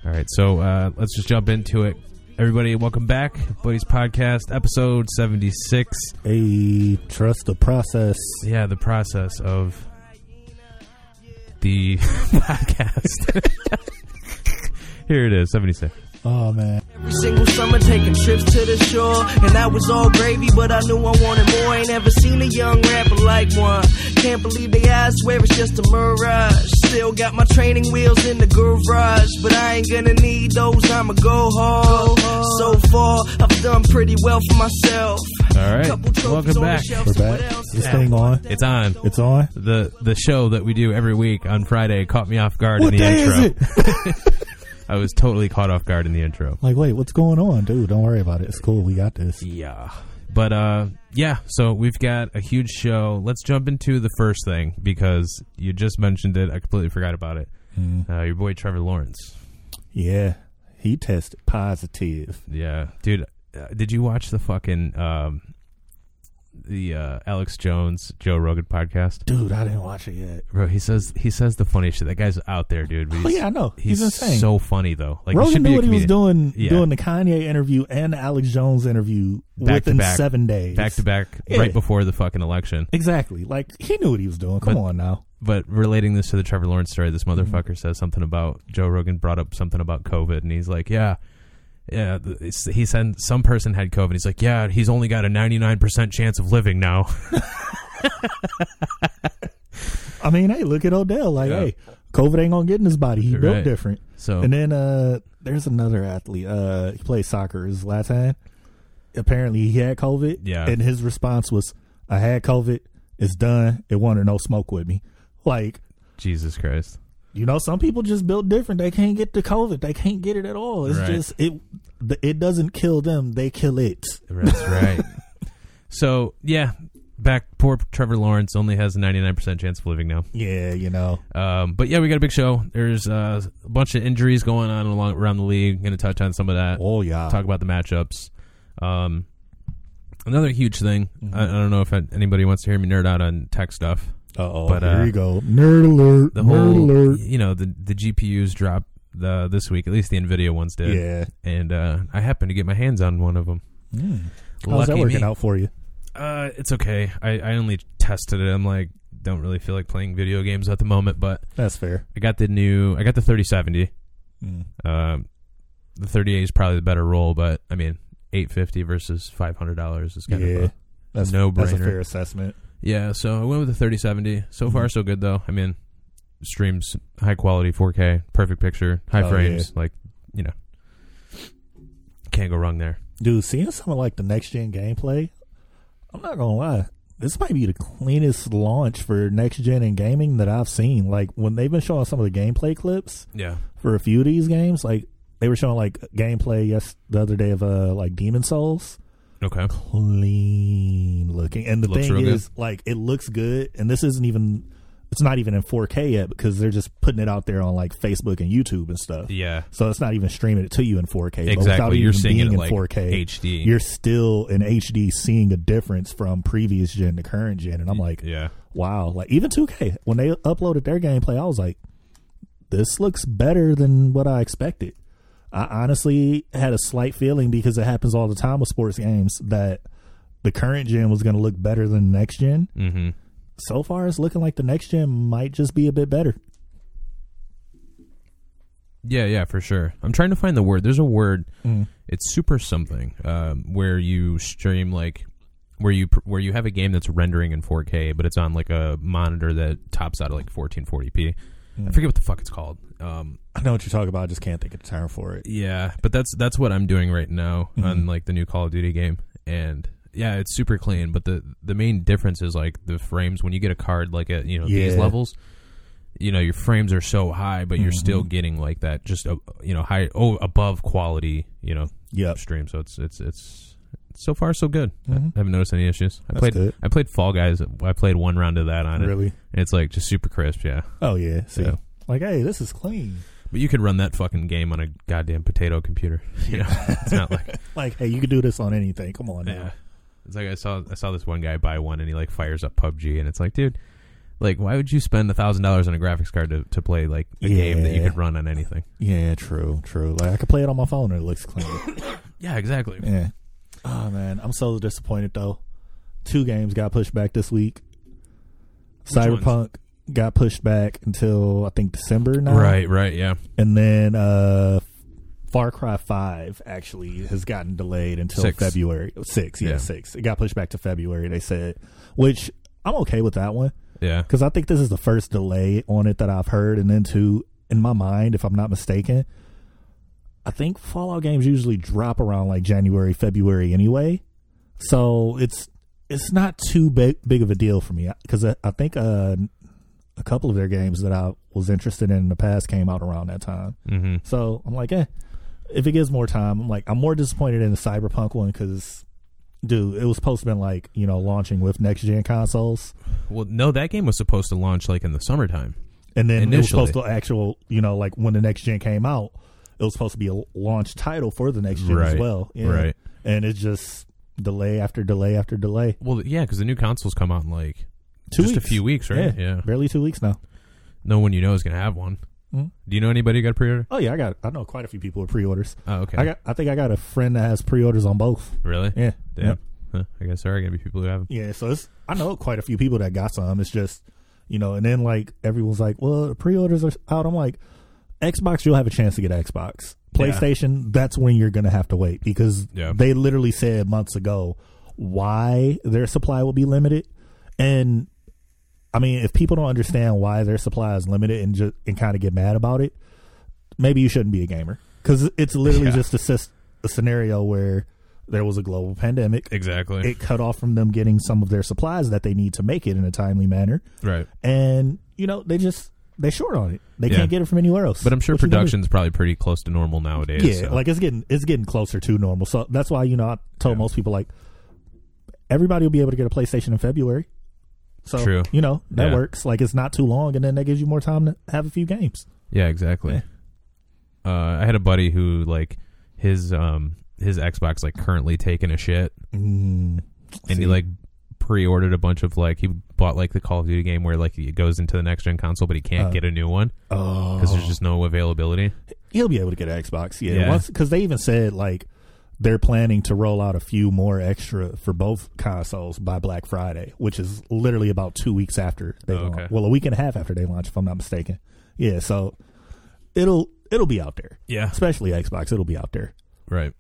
All right, so let's just jump into it. Everybody, welcome back. Buddies Podcast, episode 76. Hey, trust the process. Yeah, the process of the podcast. Here it is, 76. Oh, man. Every single summer taking trips to the shore, and that was all gravy, but I knew I wanted more. Ain't ever seen a young rapper like one. Can't believe they eyes, swear it's just a mirage. Still got my training wheels in the garage, but I ain't gonna need those, I'ma go hard. So far, I've done pretty well for myself. All right, welcome back. We're back. This thing on? It's on. It's on? The show that we do every week on Friday caught me off guard What in the day intro. is it? I was totally caught off guard in the intro. Like, wait, what's going on? Dude, don't worry about it. It's cool. We got this. Yeah. But, yeah, so we've got a huge show. Let's jump into the first thing because you just mentioned it. I completely forgot about it. Your boy Trevor Lawrence. Yeah. He tested positive. Yeah. Dude, did you watch the fucking, the Alex Jones, Joe Rogan podcast? Dude, I didn't watch it yet. Bro, he says the funniest shit. That guy's out there, dude. But Oh, yeah, I know. He's insane. So funny, though. Like, Rogan knew what he was doing, Yeah. doing the Kanye interview and the Alex Jones interview within 7 days. Back to back, Yeah. right before the fucking election. Exactly. Like, he knew what he was doing. Come on now. But relating this to the Trevor Lawrence story, this motherfucker says something about Joe Rogan brought up something about COVID, and he's like, yeah, he said some person had COVID. He's like, yeah, he's only got a 99% chance of living now. I mean, hey, look at Odell. Like, hey, COVID ain't gonna get in his body. He built different. So, and then there's another athlete. He plays soccer. Is Zlatan. Apparently, he had COVID. Yeah. And his response was, "I had COVID. It's done. It wanted no smoke with me." Like, Jesus Christ. You know, some people just built different. They can't get the COVID. They can't get it at all. It's just it doesn't kill them. They kill it. That's right. So, yeah, poor Trevor Lawrence only has a 99% chance of living now. Yeah, you know. But, yeah, we got a big show. There's a bunch of injuries going on around the league. Going to touch on some of that. Oh, yeah. Talk about the matchups. Another huge thing. I don't know if anybody wants to hear me nerd out on tech stuff. Uh-oh, but, here you go. Nerd alert. The whole, nerd alert. You know, the GPUs dropped this week. At least the NVIDIA ones did. Yeah. And I happened to get my hands on one of them. How's that working out for you? It's okay. I only tested it. I'm like, don't really feel like playing video games at the moment, but that's fair. I got the 3070. The 3080 is probably the better roll, but I mean, $850 versus $500 is kind of a no-brainer. That's a fair assessment. Yeah, so I went with the 3070. So far, so good, though. I mean, streams high quality, 4K, perfect picture, high frames. Yeah. Like, you know, can't go wrong there. Dude, seeing some of like the next-gen gameplay, I'm not going to lie. This might be the cleanest launch for next-gen in gaming that I've seen. Like, when they've been showing some of the gameplay clips for a few of these games, like, they were showing like gameplay the other day of like Demon Souls. Okay. Clean looking. And the thing is, like, it looks good. And this isn't even, it's not even in 4K yet because they're just putting it out there on like Facebook and YouTube and stuff. Yeah. So it's not even streaming it to you in 4K. Exactly. But without you're even seeing being it in like 4K, HD. You're still in HD seeing a difference from previous gen to current gen. And I'm like, wow. Like, even 2K, when they uploaded their gameplay, I was like, this looks better than what I expected. I honestly had a slight feeling, because it happens all the time with sports games, that the current gen was going to look better than the next gen. Mm-hmm. So far, it's looking like the next gen might just be a bit better. Yeah, for sure. I'm trying to find the word. There's a word. It's super something where you stream like where you have a game that's rendering in 4K, but it's on like a monitor that tops out at like 1440p. I forget what the fuck it's called. I know what you're talking about. I just can't think of the term for it. Yeah, but that's what I'm doing right now on like the new Call of Duty game, and yeah, it's super clean. But the main difference is like the frames. When you get a card like at these levels, you know, your frames are so high, but you're still getting like that just high above quality stream. So it's so far so good. I haven't noticed any issues. I played Fall Guys. I played one round of that on it. Really? And it's like just super crisp. Yeah. Oh yeah. See, like, hey, this is clean. But you could run that fucking game on a goddamn potato computer. You know, it's not like like, hey, you could do this on anything. Come on, now. Yeah. It's like I saw this one guy buy one and he like fires up PUBG and it's like, dude, Like, why would you spend $1,000 on a graphics card to play like a game that you could run on anything? Yeah, true. Like I could play it on my phone and it looks clean. Yeah, exactly. Yeah. Oh man, I'm so disappointed though. 2 games got pushed back this week. Cyberpunk got pushed back until I think December now. Right, yeah. And then Far Cry 5 actually has gotten delayed until February 6. Yeah, 6. It got pushed back to February, they said, which I'm okay with that one. Yeah. Because I think this is the first delay on it that I've heard. And then in my mind, if I'm not mistaken, I think Fallout games usually drop around like January, February anyway. So it's not too big of a deal for me. Because I think a couple of their games that I was interested in the past came out around that time. Mm-hmm. So I'm like, if it gives more time, I'm more disappointed in the Cyberpunk one because, dude, it was supposed to have been like, launching with next gen consoles. Well, no, that game was supposed to launch like in the summertime. And then initially, it was supposed to like when the next gen came out, it was supposed to be a launch title for the next gen as well. Yeah. Right. And it's just delay after delay after delay. Well, yeah, because the new consoles come out in like just a few weeks, right? Yeah. Barely 2 weeks now. No one you know is going to have one. Mm-hmm. Do you know anybody who got a pre-order? Oh yeah, I know quite a few people with pre-orders. Oh, okay. I think I got a friend that has pre-orders on both. Really? Yeah. Damn. Yep. Huh. I guess there are going to be people who have them. Yeah, so I know quite a few people that got some. It's just, and then like everyone's like, well, the pre-orders are out. I'm like, Xbox, you'll have a chance to get Xbox. PlayStation, that's when you're going to have to wait because they literally said months ago why their supply will be limited. And I mean, if people don't understand why their supply is limited and kind of get mad about it, maybe you shouldn't be a gamer because it's literally just a scenario where there was a global pandemic. Exactly. It cut off from them getting some of their supplies that they need to make it in a timely manner. Right. And, they short on it. They can't get it from anywhere else. But I'm sure production's probably pretty close to normal nowadays. Yeah, so. Like it's getting closer to normal. So that's why, I told most people like everybody will be able to get a PlayStation in February. So, true. That works. Like it's not too long and then that gives you more time to have a few games. Yeah, exactly. Yeah. I had a buddy who like his Xbox like currently taking a shit. And he like pre-ordered a bunch of like he bought like the Call of Duty game where like it goes into the next gen console but he can't get a new one because there's just no availability. He'll be able to get an Xbox because they even said like they're planning to roll out a few more extra for both consoles by Black Friday, which is literally about 2 weeks after they launch. Well, a week and a half after they launch, if I'm not mistaken. Yeah, so it'll be out there. Yeah, especially Xbox, it'll be out there. Right.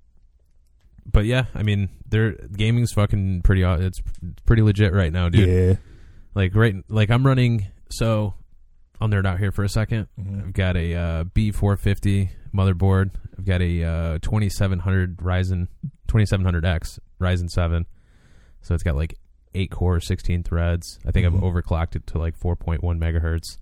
But yeah, I mean, gaming's fucking pretty. It's pretty legit right now, dude. Yeah. Like I'm running. So I'll nerd out here for a second. Mm-hmm. I've got a B450 motherboard. I've got a 2700 2700X Ryzen 7. So it's got like 8 cores, 16 threads. I think I've overclocked it to like 4.1 megahertz.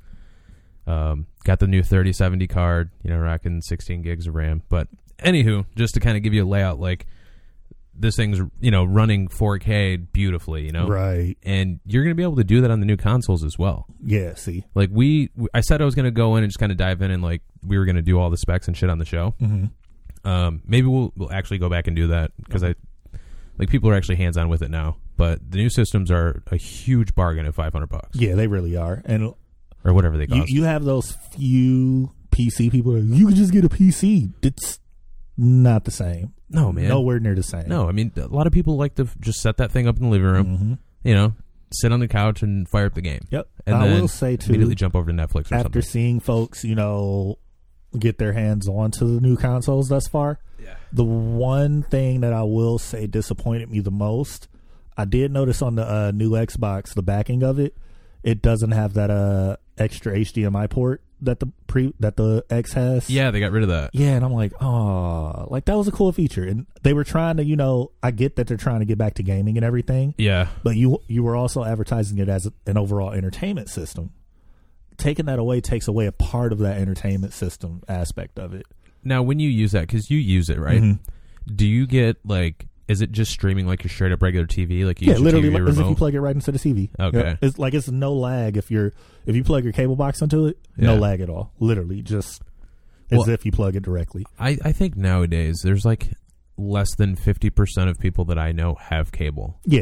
Got the new 3070 card. Rocking 16 gigs of RAM. But anywho, just to kind of give you a layout, like. This thing's, running 4K beautifully, Right. And you're going to be able to do that on the new consoles as well. Yeah, see. Like I said I was going to go in and just kind of dive in and like we were going to do all the specs and shit on the show. Mm-hmm. Maybe we'll actually go back and do that because people are actually hands-on with it now. But the new systems are a huge bargain at $500. Yeah, they really are. And or whatever they cost. You have those few PC people that you can just get a PC. It's not the same. No, man. Nowhere near the same. No, I mean, a lot of people like to just set that thing up in the living room, sit on the couch and fire up the game. Yep. And I then will say, too, immediately jump over to Netflix or something. After seeing folks, get their hands onto the new consoles thus far, the one thing that I will say disappointed me the most, I did notice on the new Xbox, the backing of it, it doesn't have that extra HDMI port that the X has. Yeah, they got rid of that. Yeah, and I'm like, oh, like that was a cool feature. And they were trying to, I get that they're trying to get back to gaming and everything. Yeah. But you were also advertising it as an overall entertainment system. Taking that away takes away a part of that entertainment system aspect of it. Now, when you use that, because you use it, right? Mm-hmm. Do you get like? Is it just streaming like your straight up regular TV? Like you use literally, your TV as remote? if you plug it right into the TV. Okay, it's no lag if you plug your cable box into it. No lag at all. Literally, just as if you plug it directly. I think nowadays there's like less than 50% of people that I know have cable. Yeah,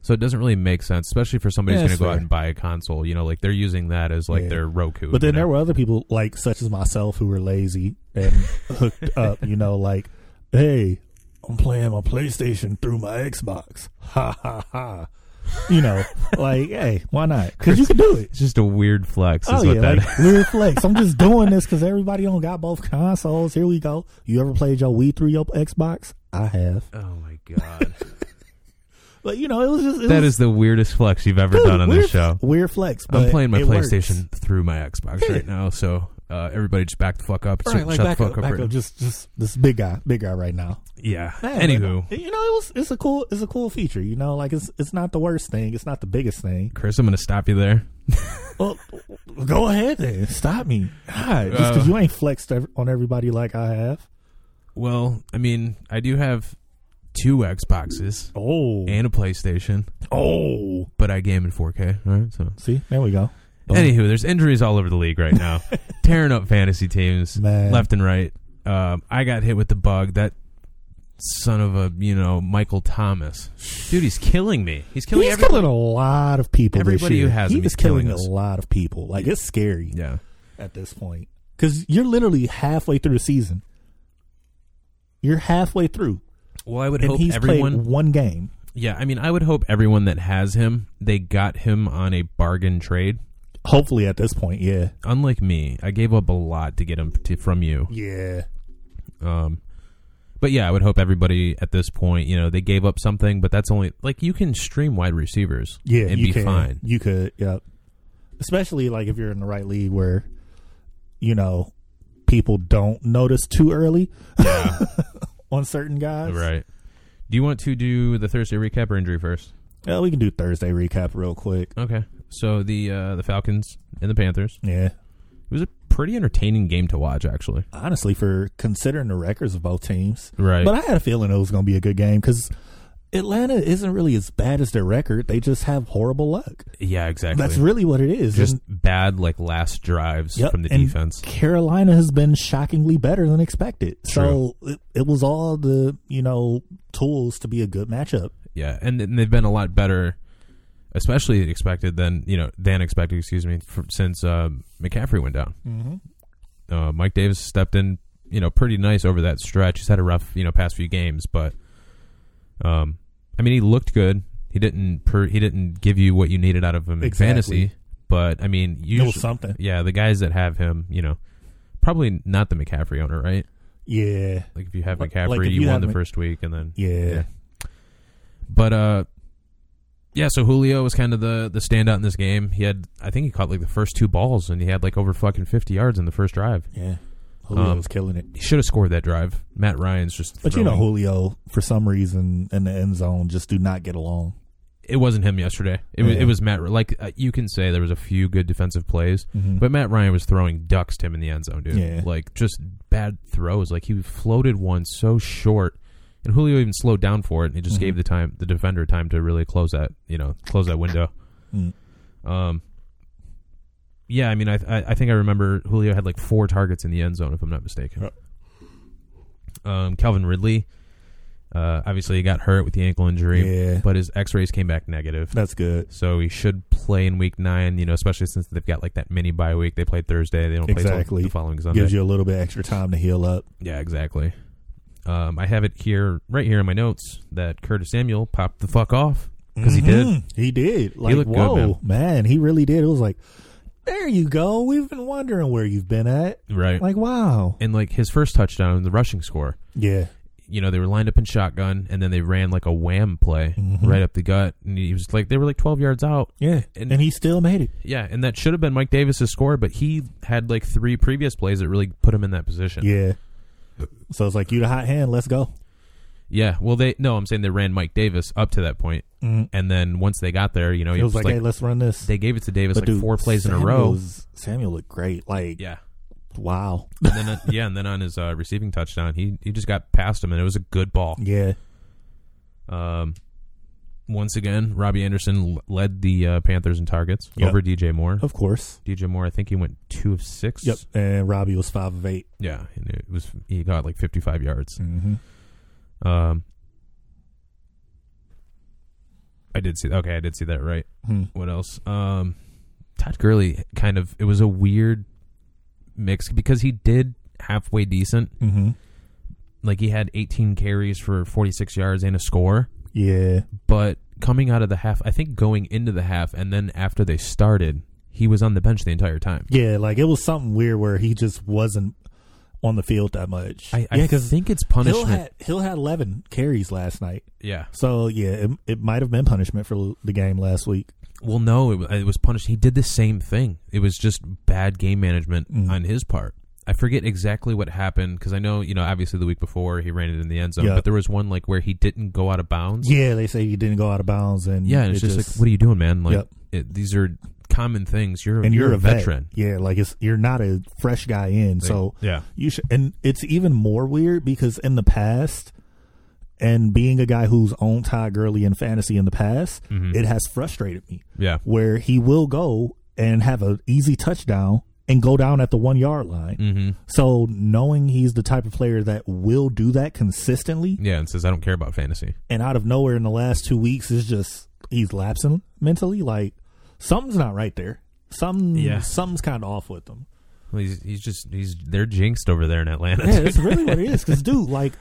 So it doesn't really make sense, especially for somebody who's going to go out and buy a console. You know, like they're using that as like their Roku. But then there were other people, like such as myself, who were lazy and hooked up. You know, like, hey, I'm playing my PlayStation through my Xbox. Ha ha ha. You know, like, hey, why not? Because you can do it. It's just a weird flex. Oh, yeah, like, weird flex. I'm just doing this because everybody don't got both consoles. Here we go. You ever played your Wii through your Xbox? I have. Oh, my God. But, you know, it was just... That is the weirdest flex you've ever done on this show. Weird flex, but I'm playing my PlayStation through my Xbox right now, so everybody just back the fuck up. Right, like, shut the fuck up. Just this big guy right now. Yeah. Man, anywho, but, you know, it's a cool feature. You know, like it's not the worst thing. It's not the biggest thing. Chris, I'm going to stop you there. Well, go ahead then. Stop me. God, just because you ain't flexed on everybody like I have. Well, I mean, I do have 2 Xboxes. Oh. And a PlayStation. Oh. But I game in 4K. All right, so see, there we go. Anywho, there's injuries all over the league right now, tearing up fantasy teams left and right. I got hit with the bug. That son of a, Michael Thomas, dude, he's killing me. He's killing a lot of people. Everybody this year. Who has him, he's killing a lot of people. Like, it's scary. Yeah. At this point, because you're literally halfway through the season. You're halfway through. Well, I would hope everyone played one game. Yeah, I mean, I would hope everyone that has him, they got him on a bargain trade. Hopefully at this point, yeah. Unlike me, I gave up a lot to get him from you. Yeah. But yeah, I would hope everybody at this point, they gave up something, but that's only, like, you can stream wide receivers and be fine. You could, yeah. Especially, like, if you're in the right league where, people don't notice too early. Yeah. On certain guys. Right. Do you want to do the Thursday recap or injury first? Yeah, we can do Thursday recap real quick. Okay. So the Falcons and the Panthers. Yeah. It was a pretty entertaining game to watch, actually. Honestly, for considering the records of both teams. Right. But I had a feeling it was going to be a good game because Atlanta isn't really as bad as their record. They just have horrible luck. Yeah, exactly. That's really what it is. Just bad, like, last drives from the defense. Carolina has been shockingly better than expected. True. So it was all the, tools to be a good matchup. Yeah, and they've been a lot better, especially expected since McCaffrey went down. Mm-hmm. Mike Davis stepped in, pretty nice over that stretch. He's had a rough, past few games, but I mean, he looked good. He didn't give you what you needed out of him in fantasy, but I mean, usually, it was something. Yeah, the guys that have him, probably not the McCaffrey owner, right? Yeah. Like if you have McCaffrey, you won the first week, and then yeah. But so Julio was kind of the standout in this game. I think he caught like the first 2 balls, and he had like over fucking 50 yards in the first drive. Yeah. Julio was killing it. He should have scored that drive. Matt Ryan's just But Julio, for some reason, in the end zone, just do not get along. It wasn't him yesterday. It was Matt. Like, you can say there was a few good defensive plays, but Matt Ryan was throwing ducks to him in the end zone, dude. Yeah. Like, just bad throws. Like, he floated one so short, and Julio even slowed down for it, and he just gave the defender time to really close that window. Yeah, I mean, I think I remember Julio had like 4 targets in the end zone, if I'm not mistaken. Calvin Ridley, obviously he got hurt with the ankle injury, but his X-rays came back negative. That's good. So he should play in Week 9. Especially since they've got like that mini bye week. They played Thursday. They don't play till the following Sunday. Gives you a little bit extra time to heal up. Yeah, exactly. I have it right here in my notes that Curtis Samuel popped the fuck off because he did. He did. Like, he looked whoa, good, man, he really did. It was like, there you go. We've been wondering where you've been at. Right. Like, wow. And like his first touchdown, the rushing score. Yeah. They were lined up in shotgun, and then they ran like a wham play right up the gut, and he was like, they were like 12 yards out. Yeah, and he still made it. Yeah, and that should have been Mike Davis's score, but he had like 3 previous plays that really put him in that position. Yeah. So it's like, you the hot hand, let's go. Yeah, well, I'm saying they ran Mike Davis up to that point, and then once they got there, it was like, hey, let's run this. They gave it to Davis, but like 4 plays in a row. Samuel looked great. Like, yeah. Wow. And then and then on his receiving touchdown, he just got past him, and it was a good ball. Yeah. Once again, Robbie Anderson led the Panthers in targets over DJ Moore. Of course. DJ Moore, I think he went 2 of 6. Yep. And Robbie was 5 of 8. Yeah, and he got like 55 yards. I did see that, right. What else? Todd Gurley it was a weird mix because he did halfway decent. Mm-hmm. Like he had 18 carries for 46 yards and a score. Yeah. But coming out of the half, I think going into the half and then after they started, he was on the bench the entire time. Yeah, like it was something weird where he just wasn't on the field that much. I think it's punishment. Hill had 11 carries last night. Yeah. So, yeah, it might have been punishment for the game last week. Well, no, it was punished. He did the same thing. It was just bad game management on his part. I forget exactly what happened because I know, obviously the week before he ran it in the end zone, but there was one like where he didn't go out of bounds. Yeah, they say he didn't go out of bounds, and it's just like, what are you doing, man? Like, these are common things. You're a veteran. Yeah, like you're not a fresh guy in, so you should. And it's even more weird because in the past, and being a guy who's owned Todd Gurley in fantasy in the past, it has frustrated me. Yeah, where he will go and have an easy touchdown and go down at the 1 yard line. Mm-hmm. So knowing he's the type of player that will do that consistently. Yeah, and says, I don't care about fantasy. And out of nowhere in the last 2 weeks, is just he's lapsing mentally. Like something's not right there. Something's kind of off with him. Well, they're jinxed over there in Atlanta. Yeah, that's really what it is. Because, dude,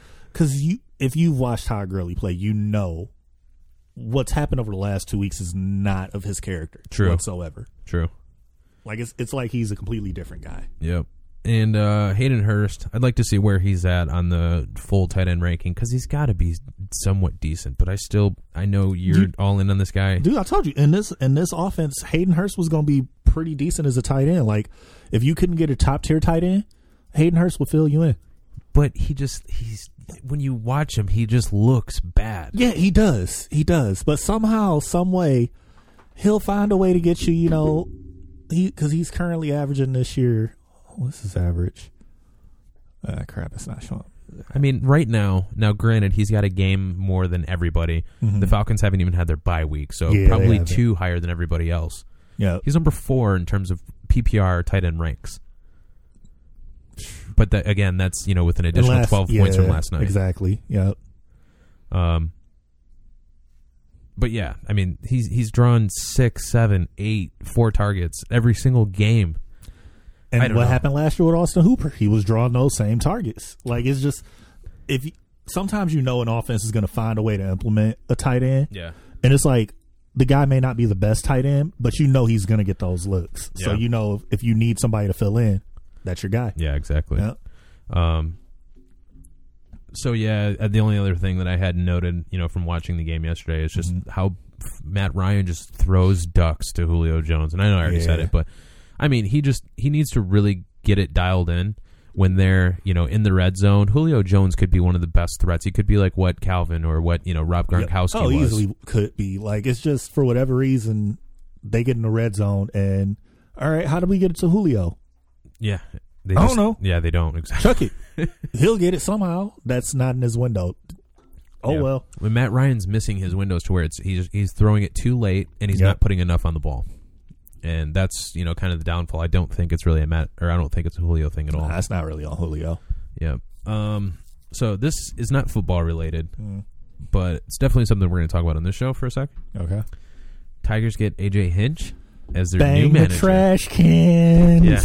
if you've watched Todd Gurley play, you know what's happened over the last 2 weeks is not of his character whatsoever. True. Like it's like he's a completely different guy. Yep. And Hayden Hurst, I'd like to see where he's at on the full tight end ranking because he's got to be somewhat decent. But I know you're all in on this guy, dude. I told you in this offense, Hayden Hurst was going to be pretty decent as a tight end. Like if you couldn't get a top tier tight end, Hayden Hurst will fill you in. But he's when you watch him, he just looks bad. Yeah, he does. But somehow, some way, he'll find a way to get you. Because he's currently averaging this year. What's his average? Crap, it's not showing. I mean, right now, granted, he's got a game more than everybody. Mm-hmm. The Falcons haven't even had their bye week, so probably 2 higher than everybody else. Yeah, he's number 4 in terms of PPR tight end ranks. But that's with an additional 12 points from last night. Exactly. Yeah. But yeah, I mean, he's drawn 6, 7, 8, 4 targets every single game. And what happened last year with Austin Hooper? He was drawing those same targets. Like it's just sometimes an offense is going to find a way to implement a tight end. Yeah, and it's like the guy may not be the best tight end, but he's going to get those looks. Yeah. So if you need somebody to fill in, that's your guy. Yeah, exactly. Yeah. So, the only other thing that I had noted, from watching the game yesterday is just how Matt Ryan just throws ducks to Julio Jones. And I know I already said it, but, I mean, he needs to really get it dialed in when they're, in the red zone. Julio Jones could be one of the best threats. He could be like what Calvin or what, Rob Gronkowski was. Easily could be. Like, it's just for whatever reason, they get in the red zone and, all right, how do we get it to Julio? Yeah. I don't know. Yeah, they don't. Exactly. Chuck it. He'll get it somehow. That's not in his window. Well. When Matt Ryan's missing his windows to where he's throwing it too late and he's not putting enough on the ball. And that's, kind of the downfall. I don't think it's really I don't think it's a Julio thing at all. That's not really on Julio. Yeah. So this is not football related, but it's definitely something we're going to talk about on this show for a sec. Okay. Tigers get AJ Hinch as their new manager. The trash cans. Yeah.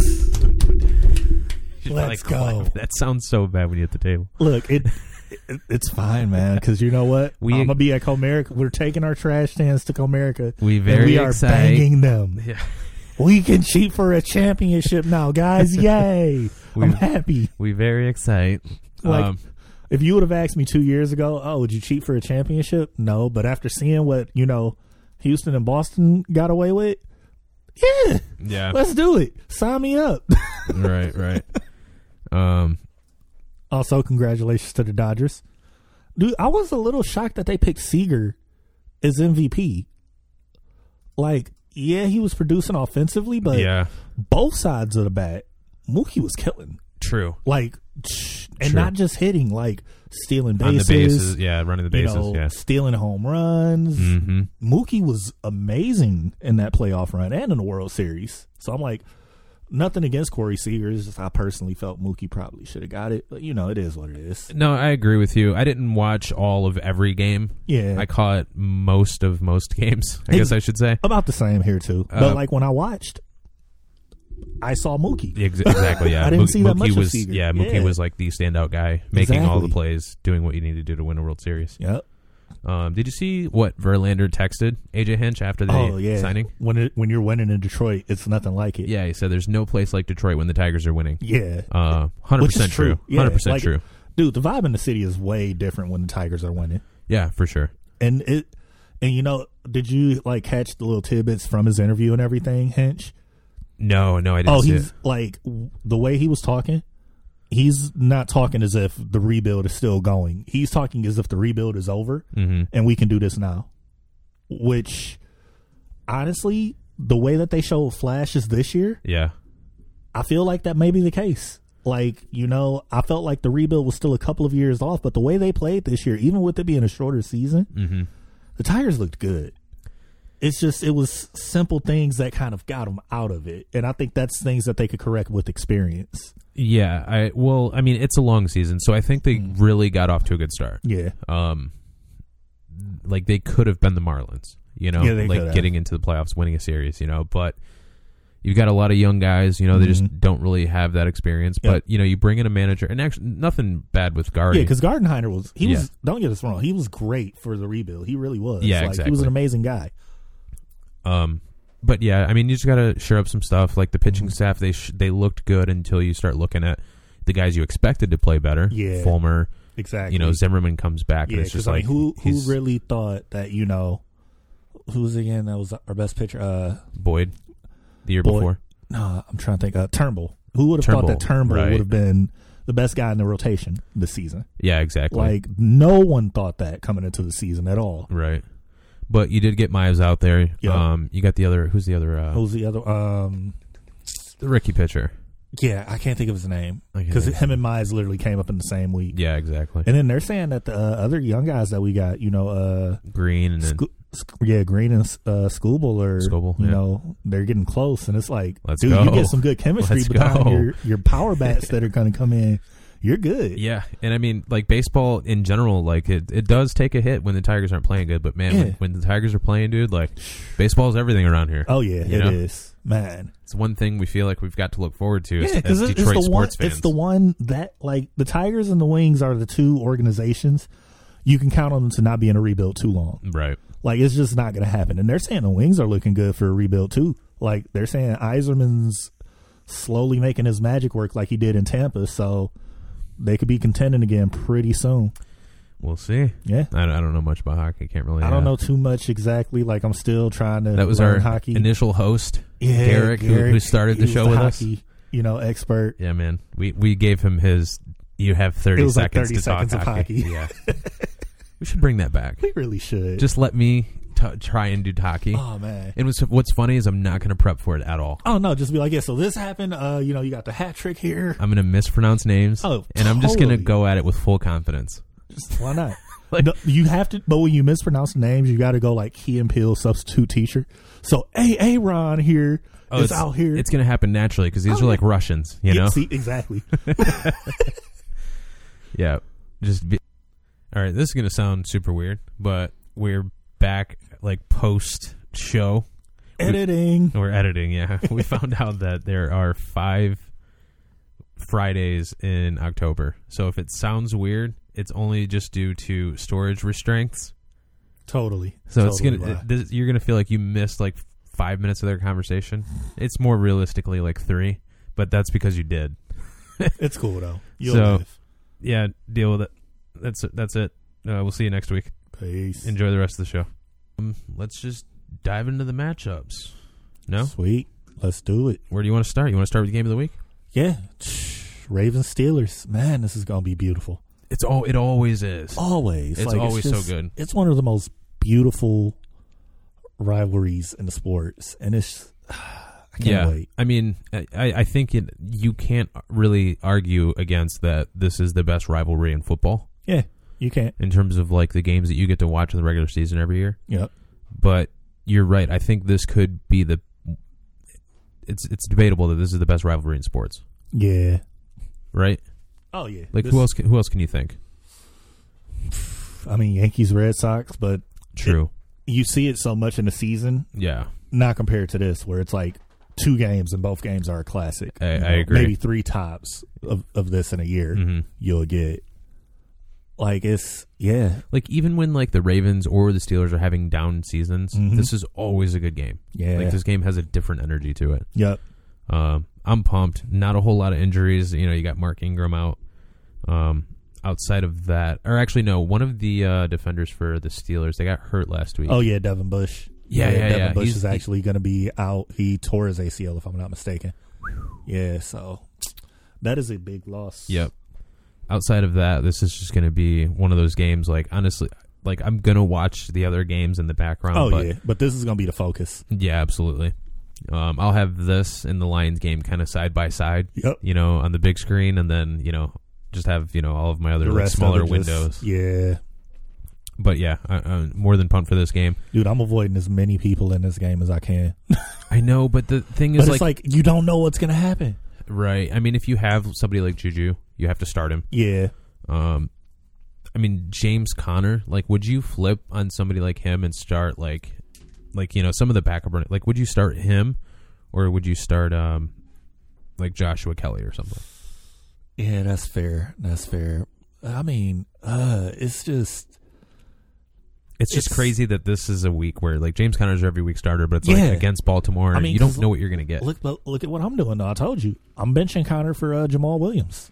Let's go. That sounds so bad when you hit the table. Look, it's fine, man, because you know what? I'm going to be at Comerica. We're taking our trash cans to Comerica. We are banging them. Yeah. We can cheat for a championship now, guys. Yay. I'm happy. We very excited. Like, if you would have asked me 2 years ago, would you cheat for a championship? No, but after seeing what, Houston and Boston got away with, yeah, let's do it. Sign me up. Right. Also, congratulations to the Dodgers. Dude, I was a little shocked that they picked Seager as MVP. Like, he was producing offensively, but both sides of the bat, Mookie was killing. True. Like, and not just hitting, like stealing bases. On the bases, running the bases, stealing home runs. Mm-hmm. Mookie was amazing in that playoff run and in the World Series. So I'm like, Nothing against Corey Seagers. I personally felt Mookie probably should have got it, but it is what it is. No, I agree with you. I didn't watch all of every game. Yeah, I caught most games. I guess I should say about the same here too. But like when I watched, I saw Mookie. Exactly. Yeah, I didn't see that much was. of Seager. Yeah, Mookie was like the standout guy, making all the plays, doing what you need to do to win a World Series. Yep. Did you see what Verlander texted AJ Hinch after the signing? When you're winning in Detroit, it's nothing like it. Yeah, he said there's no place like Detroit when the Tigers are winning. Yeah, 100% true. 100% true. Dude, the vibe in the city is way different when the Tigers are winning. Yeah, for sure. And did you like catch the little tidbits from his interview and everything, Hinch? No, I didn't see it. Like the way he was talking. He's not talking as if the rebuild is still going. He's talking as if the rebuild is over and we can do this now. Which, honestly, the way that they show flashes this year, I feel like that may be the case. Like, I felt like the rebuild was still a couple of years off, but the way they played this year, even with it being a shorter season, the Tigers looked good. It's just, it was simple things that kind of got them out of it. And I think that's things that they could correct with experience. Yeah, it's a long season, so I think they really got off to a good start. Yeah. Like they could have been the Marlins, like getting into the playoffs, winning a series, but you've got a lot of young guys, they just don't really have that experience. Yep. But, you bring in a manager, and actually nothing bad with Gardy. Yeah, because Gardenhiner was, don't get us wrong, he was great for the rebuild. He really was. Yeah, exactly. He was an amazing guy. But yeah, you just got to shore up some stuff. Like the pitching staff, they looked good until you start looking at the guys you expected to play better. Yeah, Fulmer, exactly. Zimmerman comes back, and it's just like who really thought that who was again that was our best pitcher? Boyd, the year before. No, I'm trying to think. Turnbull. Who would have thought that Turnbull would have been the best guy in the rotation this season? Yeah, exactly. Like no one thought that coming into the season at all. Right. But you did get Mize out there. Yep. You got the other. Who's the other? The rookie pitcher. Yeah, I can't think of his name because him and Mize literally came up in the same week. Yeah, exactly. And then they're saying that the other young guys that we got, Green and Green and Skubal they're getting close, and it's like, dude, you get some good chemistry behind your power bats that are going to come in. You're good. Yeah, and like baseball in general, like it does take a hit when the Tigers aren't playing good. But man, when the Tigers are playing, dude, like baseball's everything around here. Oh yeah, it is, man. It's one thing we feel like we've got to look forward to as Detroit sports fans. It's the one that like the Tigers and the Wings are the two organizations you can count on them to not be in a rebuild too long. Right. Like it's just not going to happen. And they're saying the Wings are looking good for a rebuild too. Like they're saying Yzerman's slowly making his magic work like he did in Tampa. So. They could be contending again pretty soon. We'll see. Yeah. I don't know much about hockey. Can't really. I don't know too much exactly. Like, I'm still trying to That was learn our hockey. Initial host, Garrick, who started the show with hockey, expert. Yeah, man. We gave him his, you have 30 seconds like 30 to seconds talk of hockey. Yeah. We should bring that back. We really should. Just let me try and do hockey. Oh, man. And what's funny is I'm not going to prep for it at all. Oh, no. Just be like, so this happened. You got the hat trick here. I'm going to mispronounce names. Oh, and I'm just going to go at it with full confidence. Just why not? No, you have to, but when you mispronounce names, you got to go like Key and Peele substitute teacher. So Aaron here is out here. It's going to happen naturally because these are like Russians, know? See, exactly. Yeah. All right, this is going to sound super weird, but we're back like post-show. We're editing, yeah. We found out that there are 5 Fridays in October. So if it sounds weird, it's only just due to storage restraints. Totally. So you're gonna feel like you missed like 5 minutes of their conversation. It's more realistically like 3, but that's because you did. It's cool though. You'll live. Yeah, deal with it. That's it. We'll see you next week. Peace. Enjoy the rest of the show. Let's just dive into the matchups. No? Sweet. Let's do it. Where do you want to start? You want to start with the game of the week? Yeah. Ravens Steelers. Man, this is going to be beautiful. It always is. Always. It's always so good. It's one of the most beautiful rivalries in the sports. And it's... I can't wait. I mean, I think you can't really argue against that this is the best rivalry in football. Yeah, you can't. In terms of like the games that you get to watch in the regular season every year. Yep. But you're right. I think this could be it's debatable that this is the best rivalry in sports. Yeah. Right? Oh yeah. Like who else can you think? I mean, Yankees, Red Sox, but true. You see it so much in the season. Yeah. Not compared to this, where it's like 2 games and both games are a classic. I agree. Maybe 3 tops of this in a year you'll get. Like it's like even when like the Ravens or the Steelers are having down seasons, this is always a good game. Yeah. Like this game has a different energy to it. Yep. I'm pumped. Not a whole lot of injuries. You know, you got Mark Ingram out. Outside of that, or actually no, one of the defenders for the Steelers, they got hurt last week. Oh yeah, Devin Bush. Yeah. Devin Bush is actually going to be out. He tore his ACL, if I'm not mistaken. Yeah, so that is a big loss. Yep. Outside of that, this is just going to be one of those games. Like honestly, like I'm going to watch the other games in the background. Oh yeah, but this is going to be the focus. Yeah, absolutely. I'll have this and the Lions game kind of side by side. Yep. You know, on the big screen, and then just have all of my other like, smaller windows. Yeah. But yeah, I'm more than pumped for this game. Dude, I'm avoiding as many people in this game as I can. I know, but the thing is, it's like you don't know what's going to happen. Right. I mean, if you have somebody like Juju, you have to start him. Yeah. I mean, James Conner, like, would you flip on somebody like him and start like some of the backup, like, would you start him or would you start like Joshua Kelly or something? Yeah, that's fair. I mean, it's just crazy that this is a week where like James Conner's every week starter, but it's like against Baltimore. I mean, you don't know what you're going to get. Look at what I'm doing. Though I told you, I'm benching Conner for Jamal Williams.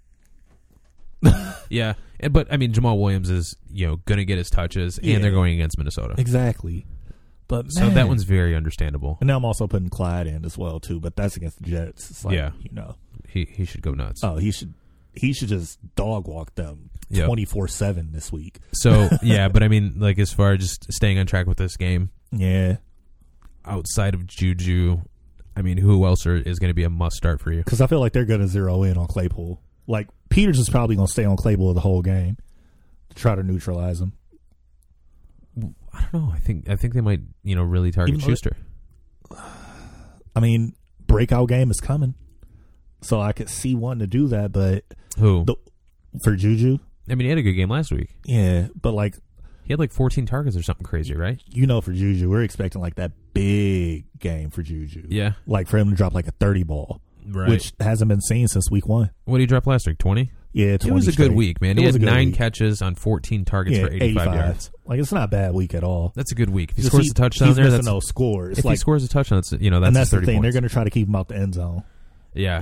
Yeah, but I mean, Jamal Williams is going to get his touches, and they're going against Minnesota. Exactly. But so that one's very understandable. And now I'm also putting Clyde in as well too, but that's against the Jets. It's like, he should go nuts. Oh, he should just dog walk them 24/7 this week. So yeah, but I mean, like as far as just staying on track with this game, outside of Juju, I mean, who else is going to be a must start for you? Because I feel like they're going to zero in on Claypool. Like Peters is probably going to stay on Claypool the whole game to try to neutralize him. I don't know. I think they might really target Schuster. I mean, breakout game is coming. So I could see one to do that, but for Juju? I mean, he had a good game last week. Yeah, but like he had like 14 targets or something crazy, right? For Juju, we're expecting like that big game for Juju. Yeah. Like for him to drop like a 30 ball, right? Which hasn't been seen since week 1. What did he drop last week? 20? Yeah, 20. It was a good week, man. He had 9 catches on 14 targets for 85 yards. Like it's not a bad week at all. That's a good week. If he scores a touchdown there, that's no score. If he scores a touchdown, that's and that's the 30 thing. points. They're going to try to keep him out the end zone. Yeah.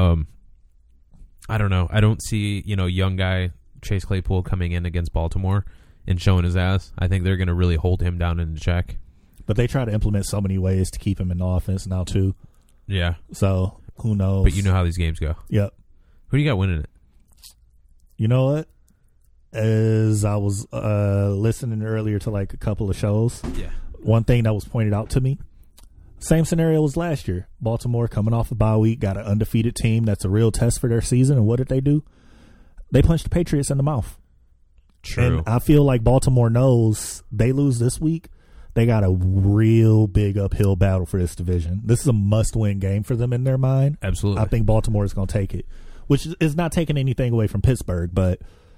I don't know. I don't see, young guy Chase Claypool coming in against Baltimore and showing his ass. I think they're going to really hold him down in check. But they try to implement so many ways to keep him in the offense now, too. Yeah. So, who knows? But you know how these games go. Yep. Who do you got winning it? You know what? As I was listening earlier to like a couple of shows, one thing that was pointed out to me, same scenario as last year. Baltimore coming off a bye week, got an undefeated team that's a real test for their season. And what did they do? They punched the Patriots in the mouth. True. And I feel like Baltimore knows they lose this week, they got a real big uphill battle for this division. This is a must-win game for them in their mind. Absolutely. I think Baltimore is going to take it, which is not taking anything away from Pittsburgh, but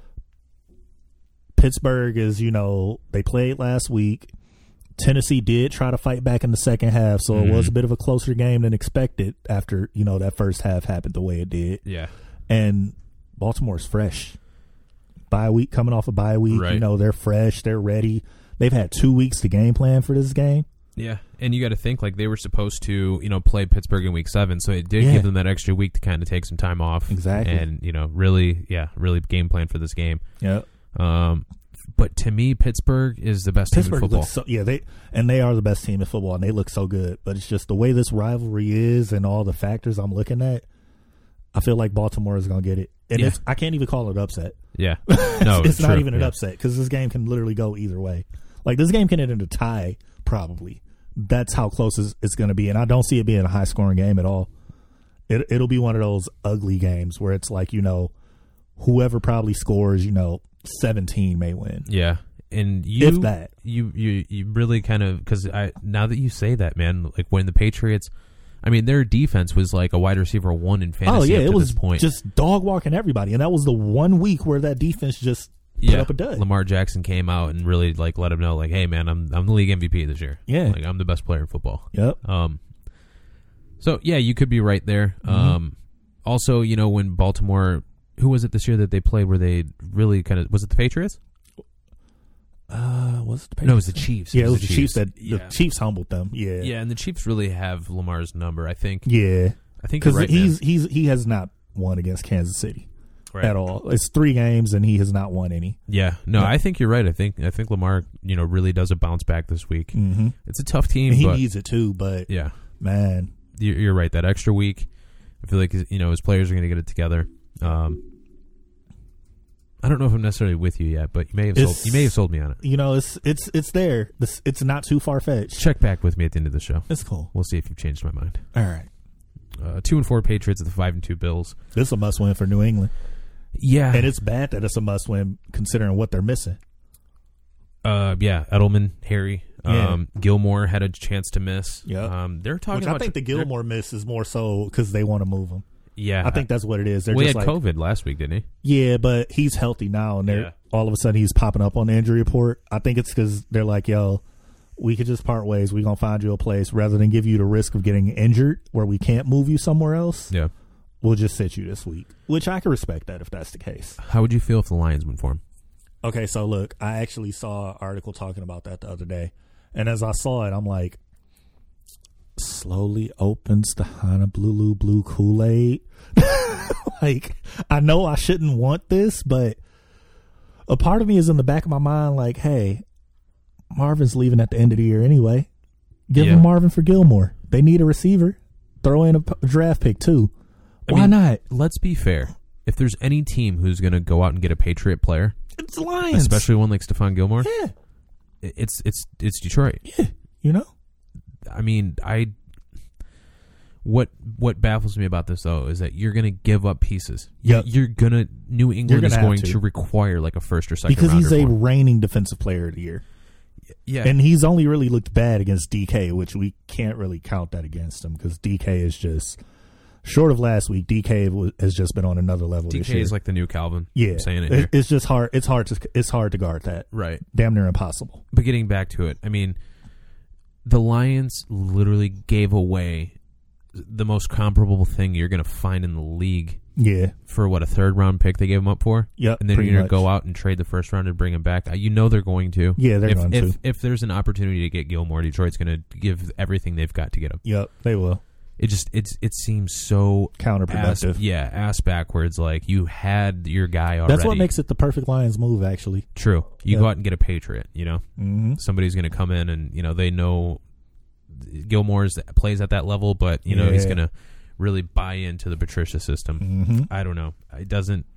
Pittsburgh is, they played last week. Tennessee did try to fight back in the second half, so it was a bit of a closer game than expected after, that first half happened the way it did. Yeah. And Baltimore's fresh. Bye week, coming off a bye week, right. They're fresh, they're ready. They've had 2 weeks to game plan for this game. Yeah, and you got to think like they were supposed to, play Pittsburgh in week 7, so it did give them that extra week to kind of take some time off. Exactly. And, really game plan for this game. Yeah. But to me, Pittsburgh is the best team in football. They are the best team in football, and they look so good. But it's just the way this rivalry is and all the factors I'm looking at, I feel like Baltimore is going to get it. And I can't even call it upset. Yeah. No, it's not even an upset because this game can literally go either way. Like, this game can end in a tie, probably. That's how close it's going to be. And I don't see it being a high-scoring game at all. It'll be one of those ugly games where it's like, whoever probably scores, 17 may win. Yeah. And if that. You really kind of, because now that you say that, man, like when the Patriots, I mean, their defense was like a wide receiver 1 in fantasy. It was this point. just dog walking everybody, and that was the one week where that defense just put up a dud. Lamar Jackson came out and really like let him know, like, hey man, I'm the league MVP this year. Yeah, like I'm the best player in football. Yep. So yeah, you could be right there. Also, you know, when Baltimore, who was it this year that they played where they really kind of, was it the Patriots? Was it the Patriots? No, it was the Chiefs. Yeah, it was the Chiefs that the Chiefs humbled them. Yeah, yeah, and the Chiefs really have Lamar's number, I think. Yeah, I think because right, he has not won against Kansas City at all. It's 3 games and he has not won any. Yeah, no, I think you're right. I think Lamar, you know, really does a bounce back this week. Mm-hmm. It's a tough team. And he needs it too. But yeah, man, you're right. That extra week, I feel like, you know, his players are going to get it together. I don't know if I'm necessarily with you yet, but you may have sold me on it. You know, it's there. It's not too far fetched. Check back with me at the end of the show. It's cool. We'll see if you've changed my mind. All right. 2-4 Patriots at the 5-2 Bills. This is a must win for New England. Yeah, and it's bad that it's a must win considering what they're missing. Yeah, Edelman, Harry, Gilmore had a chance to miss. Yeah, they're talking. Which about I think the Gilmore miss is more so because they want to move him. Yeah, I think that's what it is. He had COVID last week, didn't he? Yeah, but he's healthy now, and all of a sudden he's popping up on the injury report. I think it's because they're like, yo, we could just part ways. We're going to find you a place rather than give you the risk of getting injured where we can't move you somewhere else. Yeah. We'll just sit you this week, which I can respect that if that's the case. How would you feel if the Lions went for him? Okay, so look, I actually saw an article talking about that the other day, and as I saw it, I'm like, slowly opens the Honolulu Blue Kool-Aid. Like, I know I shouldn't want this, but a part of me is in the back of my mind like, hey, Marvin's leaving at the end of the year anyway. Give him Marvin for Gilmore. They need a receiver. Throw in a draft pick too. Why not? Let's be fair. If there's any team who's going to go out and get a Patriot player, it's the Lions, especially one like Stephon Gilmore. Yeah, it's Detroit. Yeah, you know. I mean, What baffles me about this though is that you're going to give up pieces. Yep. New England is going to require like a first or second because he's a for reigning defensive player of the year. Yeah, and he's only really looked bad against DK, which we can't really count that against him because DK is just short of last week. DK has just been on another level. DK this year. Is like the new Calvin. Yeah, I'm saying it here. It's just hard. It's hard to guard that. Right, damn near impossible. But getting back to it, I mean, the Lions literally gave away the most comparable thing you're going to find in the league. Yeah. For what, a 3rd round pick they gave him up for? Yep. And then you're going to go out and trade the 1st round and bring him back. You know they're going to. Yeah, they're going to. If there's an opportunity to get Gilmore, Detroit's going to give everything they've got to get him. Yep, they will. It seems so counterproductive. Ass backwards. Like you had your guy already. That's what makes it the perfect Lions move, actually. True. You go out and get a Patriot. You know, somebody's going to come in and they know Gilmore plays at that level, but he's going to really buy into the Patricia system. I don't know. It doesn't.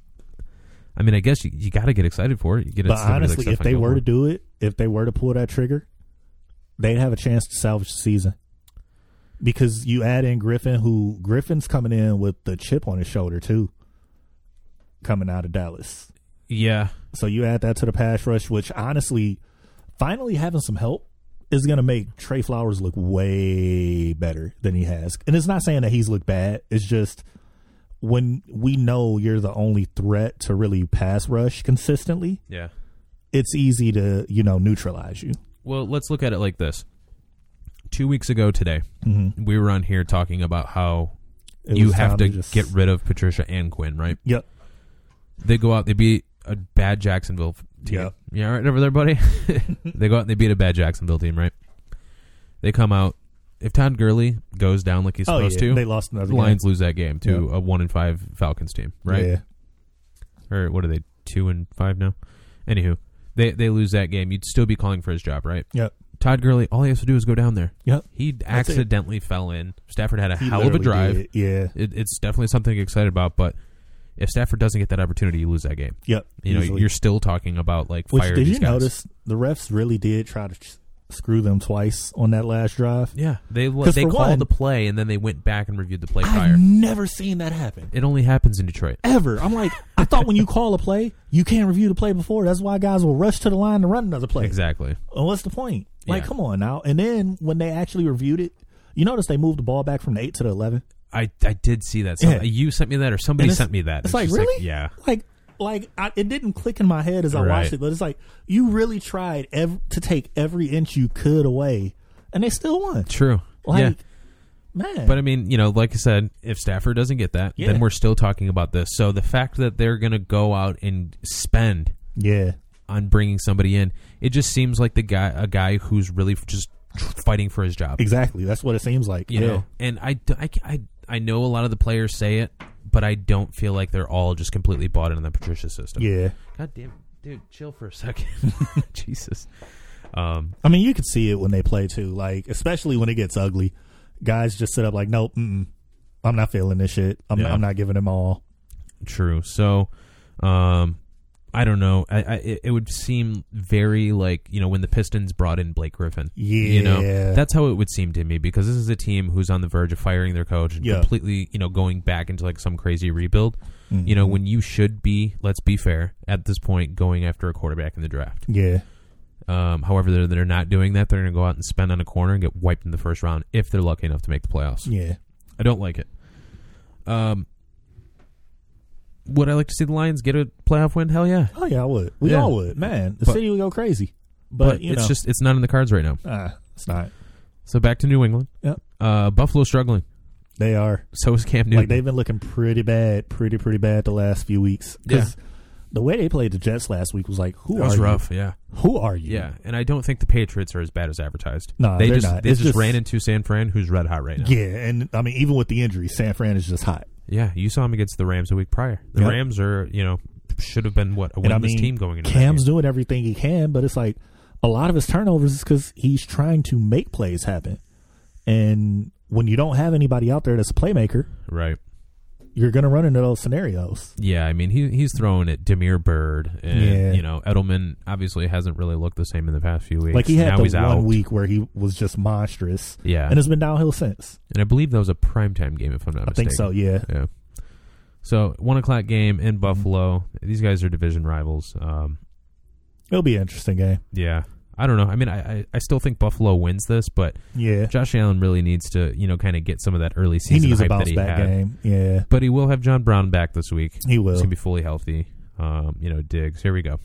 I mean, I guess you got to get excited for it. But honestly, like if they were to do it, if they were to pull that trigger, they'd have a chance to salvage the season. Because you add in Griffin's coming in with the chip on his shoulder too, coming out of Dallas. Yeah. So you add that to the pass rush, which honestly, finally having some help is going to make Trey Flowers look way better than he has. And it's not saying that he's looked bad. It's just when we know you're the only threat to really pass rush consistently, it's easy to, neutralize you. Well, let's look at it like this. 2 weeks ago today, we were on here talking about how you have to get rid of Patricia and Quinn, right? Yep. They go out, they beat a bad Jacksonville team. Yep. Yeah, right over there, buddy? They go out and they beat a bad Jacksonville team, right? They come out. If Todd Gurley goes down like he's supposed to, they lost another the Lions lose that game to a 1-5 Falcons team, right? Yeah. Or what are they, 2-5 now? Anywho, they lose that game. You'd still be calling for his job, right? Yep. Todd Gurley, all he has to do is go down there. Yep. He accidentally fell in. Stafford had a hell of a drive. Did. Yeah. It's definitely something to get excited about, but if Stafford doesn't get that opportunity, you lose that game. Yep. You're still talking about like fire these guys. Did you notice the refs really did try to screw them twice on that last drive? Yeah. They called the play and then they went back and reviewed the play prior. I've never seen that happen. It only happens in Detroit. Ever. I'm like, I thought when you call a play, you can't review the play before. That's why guys will rush to the line to run another play. Exactly. And what's the point? Like, come on now. And then when they actually reviewed it, You notice they moved the ball back from the 8 to the 11? I did see that. So you sent me that, or somebody sent me that. It's like, really? Like, yeah. It didn't click in my head as I watched it, but it's like, you really tried to take every inch you could away, and they still won. True. Like, man. But I mean, like I said, if Stafford doesn't get that, then we're still talking about this. So the fact that they're going to go out and spend on bringing somebody in, it just seems like a guy who's really just fighting for his job. Exactly. That's what it seems like. You know, and I know a lot of the players say it, but I don't feel like they're all just completely bought into the Patricia system. Yeah. God damn it. Dude, chill for a second. Jesus. I mean, you could see it when they play too, like, especially when it gets ugly. Guys just sit up like, nope, I'm not feeling this shit. I'm not giving them all. True. So, I don't know. It would seem very like, when the Pistons brought in Blake Griffin. Yeah. That's how it would seem to me, because this is a team who's on the verge of firing their coach and completely, going back into like some crazy rebuild. Mm-hmm. When you should be, let's be fair, at this point, going after a quarterback in the draft. Yeah. However, they're not doing that. They're going to go out and spend on a corner and get wiped in the first round if they're lucky enough to make the playoffs. Yeah. I don't like it. Would I like to see the Lions get a playoff win? Hell yeah. Oh, yeah, I would. We all would. Man, the city would go crazy. But it's not in the cards right now. It's not. So back to New England. Yep. Buffalo struggling. They are. So is Cam Newton. Like, they've been looking pretty bad the last few weeks. Because the way they played the Jets last week was like, who are you? Rough, yeah. Who are you? Yeah, and I don't think the Patriots are as bad as advertised. No, they're not. They just ran into San Fran, who's red hot right now. Yeah, and I mean, even with the injury, San Fran is just hot. Yeah, you saw him against the Rams a week prior. The Rams are, should have been a winless team going into Cam's doing everything he can, but it's like a lot of his turnovers is because he's trying to make plays happen. And when you don't have anybody out there that's a playmaker, right, you're going to run into those scenarios. Yeah, I mean, he's throwing at Damiere Byrd, and Edelman obviously hasn't really looked the same in the past few weeks. Like, he had now one week where he was just monstrous, and it's been downhill since. And I believe that was a primetime game, if I'm not mistaken. I think so, yeah. So 1:00 game in Buffalo. These guys are division rivals. It'll be an interesting game. Yeah. I don't know. I mean, I still think Buffalo wins this, but Josh Allen really needs to, kind of get some of that early season he needs hype a bounce that he back had. Game. Yeah. But he will have John Brown back this week. He will. He's going to be fully healthy. Diggs. Here we go.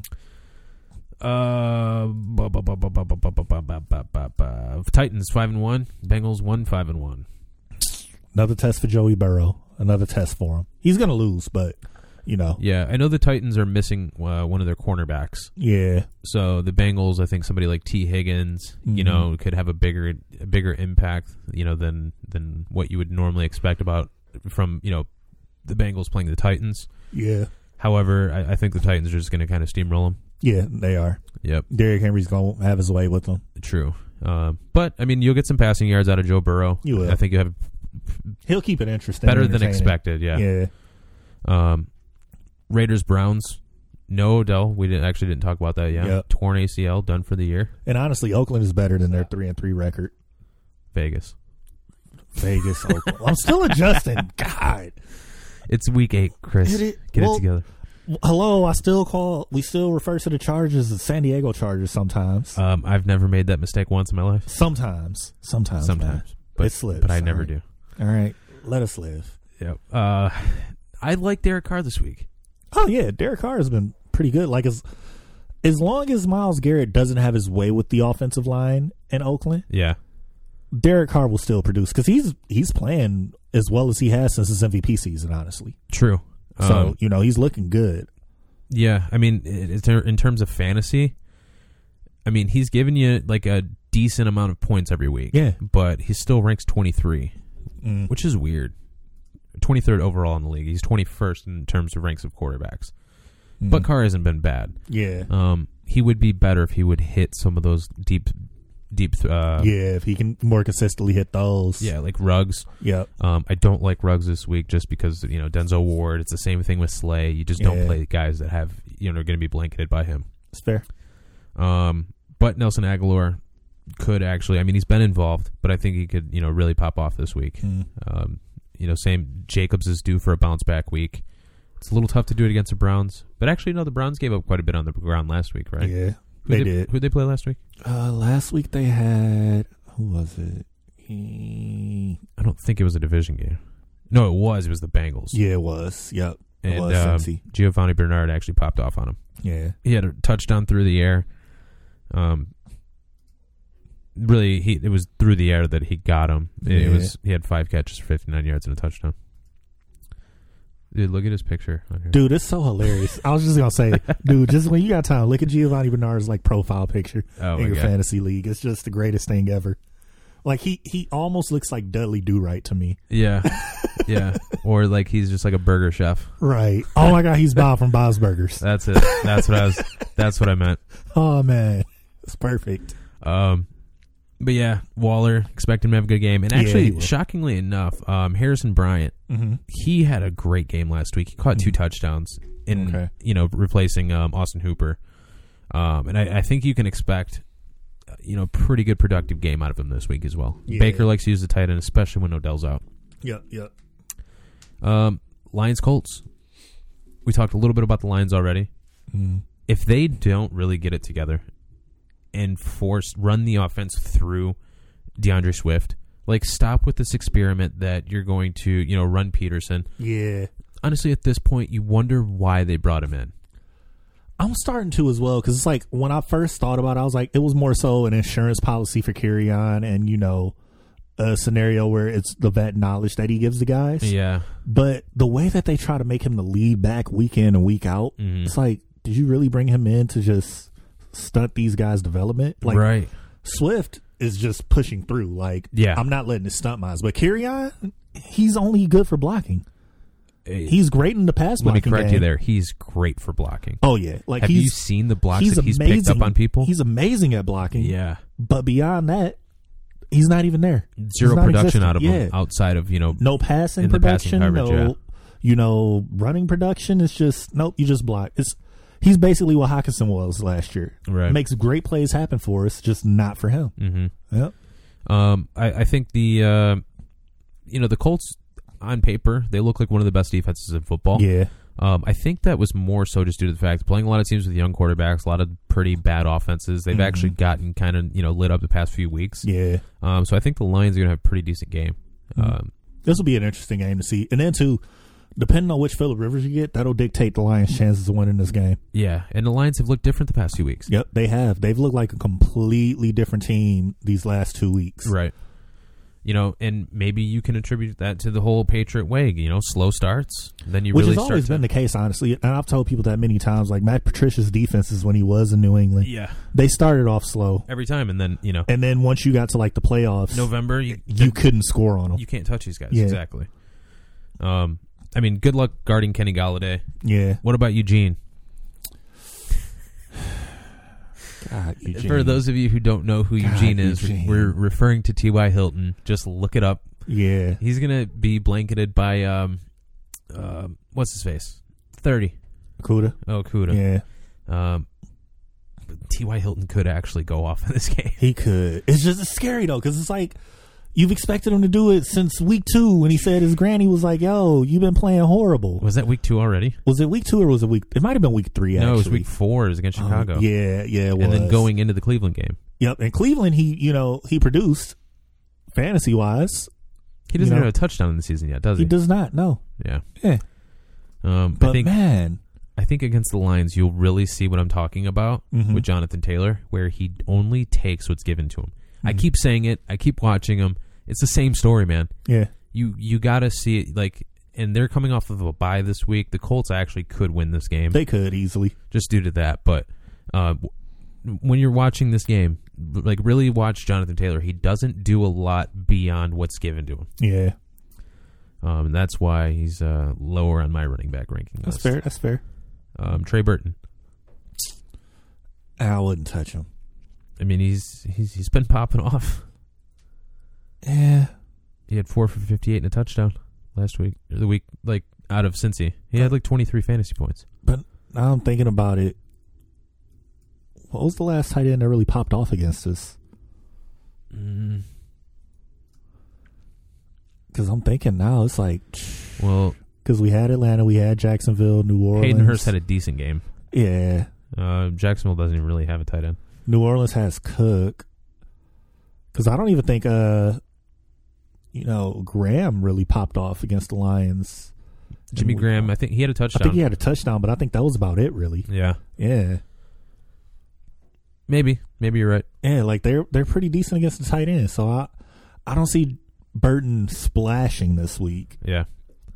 Titans 5-1. Bengals 1-5-1. Another test for Joey Burrow. Another test for him. He's going to lose, but... Yeah, I know the Titans are missing one of their cornerbacks. Yeah. So the Bengals, I think somebody like T. Higgins, could have a bigger impact, than what you would normally expect from the Bengals playing the Titans. Yeah. However, I think the Titans are just going to kind of steamroll them. Yeah, they are. Yep. Derrick Henry's going to have his way with them. True. But I mean, you'll get some passing yards out of Joe Burrow. You will. I think you have. He'll keep it interesting. Better than expected. Yeah. Yeah. Raiders Browns. No Odell. We didn't talk about that yet. Yep. Torn ACL, done for the year. And honestly, Oakland is better than their 3-3 record. Vegas, Oakland. I'm still adjusting. God, it's week 8, Chris. Get it together. Hello, we still refer to the Chargers as San Diego Chargers sometimes. I've never made that mistake once in my life. Sometimes, man. But it slips. But I never do. All right, let us live. Yep. I like Derek Carr this week. Oh yeah, Derek Carr has been pretty good. Like as long as Myles Garrett doesn't have his way with the offensive line in Oakland, Derek Carr will still produce because he's playing as well as he has since his MVP season. Honestly, true. So he's looking good. Yeah, I mean, in terms of fantasy, I mean he's giving you like a decent amount of points every week. Yeah, but he still ranks 23, which is weird. 23rd overall in the league. He's 21st in terms of ranks of quarterbacks. But Carr hasn't been bad. Yeah. He would be better if he would hit some of those deep. If he can more consistently hit those. Yeah, like Ruggs. Yep. I don't like Ruggs this week just because Denzel Ward. It's the same thing with Slay. You just don't play guys that have are going to be blanketed by him. It's fair. But Nelson Aguilar could actually. I mean, he's been involved, but I think he could really pop off this week. Same. Jacobs is due for a bounce back week. It's a little tough to do it against the Browns, but actually, no, the Browns gave up quite a bit on the ground last week, right? Yeah, they did. Who did they play last week? Last week they had who was it? I don't think it was a division game. No, it was. It was the Bengals. Yeah, it was. Yep. It was Cincy. Giovanni Bernard actually popped off on him. Yeah. He had a touchdown through the air. Really, it was through the air that he got him. He had 5 catches for 59 yards and a touchdown. Dude, look at his picture on here. Dude, it's so hilarious. I was just going to say, dude, just when you got time, look at Giovanni Bernard's like profile picture in your fantasy league. It's just the greatest thing ever. Like he almost looks like Dudley Do-Right to me. Yeah. Yeah. Or like he's just like a burger chef. Right. Oh my God, he's Bob from Bob's Burgers. That's it. That's what I meant. Oh man. It's perfect. But yeah, Waller, expect him to have a good game. And actually, shockingly enough, Harrison Bryant, he had a great game last week. He caught 2 touchdowns in replacing Austin Hooper. And I think you can expect pretty good productive game out of him this week as well. Yeah. Baker likes to use the tight end, especially when Odell's out. Yep. Lions Colts. We talked a little bit about the Lions already. If they don't really get it together and run the offense through DeAndre Swift, like stop with this experiment that you're going to, run Peterson. Yeah. Honestly, at this point, you wonder why they brought him in. I'm starting to as well, because it's like when I first thought about it, I was like, it was more so an insurance policy for Kerryon and, a scenario where it's the vet knowledge that he gives the guys. Yeah. But the way that they try to make him the lead back week in and week out, it's like, did you really bring him in to just stunt these guys' development? Like, right. Swift is just pushing through. Like, I'm not letting it stunt mine. But Kerryon, he's only good for blocking. He's great in the pass blocking. Let me correct game. you there. He's great for blocking. Oh, yeah. Like, have you seen the blocks that he's picked up on people? He's amazing at blocking. Yeah. But beyond that, he's not even there. Zero production out of him outside of, no passing production, coverage, running production. It's just, nope, you just block. He's basically what Hockenson was last year. Right. Makes great plays happen for us, just not for him. Mm-hmm. Yep. I think the Colts, on paper, they look like one of the best defenses in football. Yeah. I think that was more so just due to the fact playing a lot of teams with young quarterbacks, a lot of pretty bad offenses. They've actually gotten kind of lit up the past few weeks. Yeah. So I think the Lions are going to have a pretty decent game. This will be an interesting game to see. And then too, depending on which Phillip Rivers you get, that'll dictate the Lions' chances of winning this game. Yeah, and the Lions have looked different the past few weeks. Yep, they have. They've looked like a completely different team these last 2 weeks. Right. And maybe you can attribute that to the whole Patriot way, slow starts, then you Which really has always been the case, honestly. And I've told people that many times, like Matt Patricia's defenses when he was in New England. Yeah. They started off slow. Every time, and then, And then once you got to, like, the playoffs. November. You couldn't score on them. You can't touch these guys. Yeah. Exactly. Good luck guarding Kenny Golladay. Yeah. What about Eugene? God, Eugene. For those of you who don't know who Eugene is, we're referring to T.Y. Hilton. Just look it up. Yeah. He's going to be blanketed by, what's his face? 30. Kuda. Oh, Kuda. Yeah. T.Y. Hilton could actually go off in this game. He could. It's scary, though, because it's like, you've expected him to do it since week 2 when he said his granny was like, yo, you've been playing horrible. Was that week 2 already? Was it week 2 or was it it might have been week 3, actually. No, it was week 4. It was against Chicago. Yeah, it was. And then going into the Cleveland game. Yep, and Cleveland, he produced fantasy-wise. He doesn't have a touchdown in the season yet, does he? He does not, no. Yeah. But I think against the Lions, you'll really see what I'm talking about with Jonathan Taylor, where he only takes what's given to him. I keep saying it. I keep watching them. It's the same story, man. Yeah. You got to see it, and they're coming off of a bye this week. The Colts actually could win this game. They could easily. Just due to that. But when you're watching this game, really watch Jonathan Taylor. He doesn't do a lot beyond what's given to him. Yeah. And that's why he's lower on my running back ranking list. That's fair. Trey Burton. I wouldn't touch him. He's been popping off. Yeah. He had 4 for 58 and a touchdown last week. Or the week, out of Cincy. He had 23 fantasy points. But now I'm thinking about it. What was the last tight end that really popped off against us? Because I'm thinking now, it's because we had Atlanta, we had Jacksonville, New Orleans. Hayden Hurst had a decent game. Yeah. Jacksonville doesn't even really have a tight end. New Orleans has Cook. Because I don't even think Graham really popped off against the Lions. Jimmy Graham, I think he had a touchdown. I think he had a touchdown, but I think that was about it, really. Yeah. Yeah. Maybe you're right. Yeah, like they're pretty decent against the tight end, so I don't see Burton splashing this week. Yeah.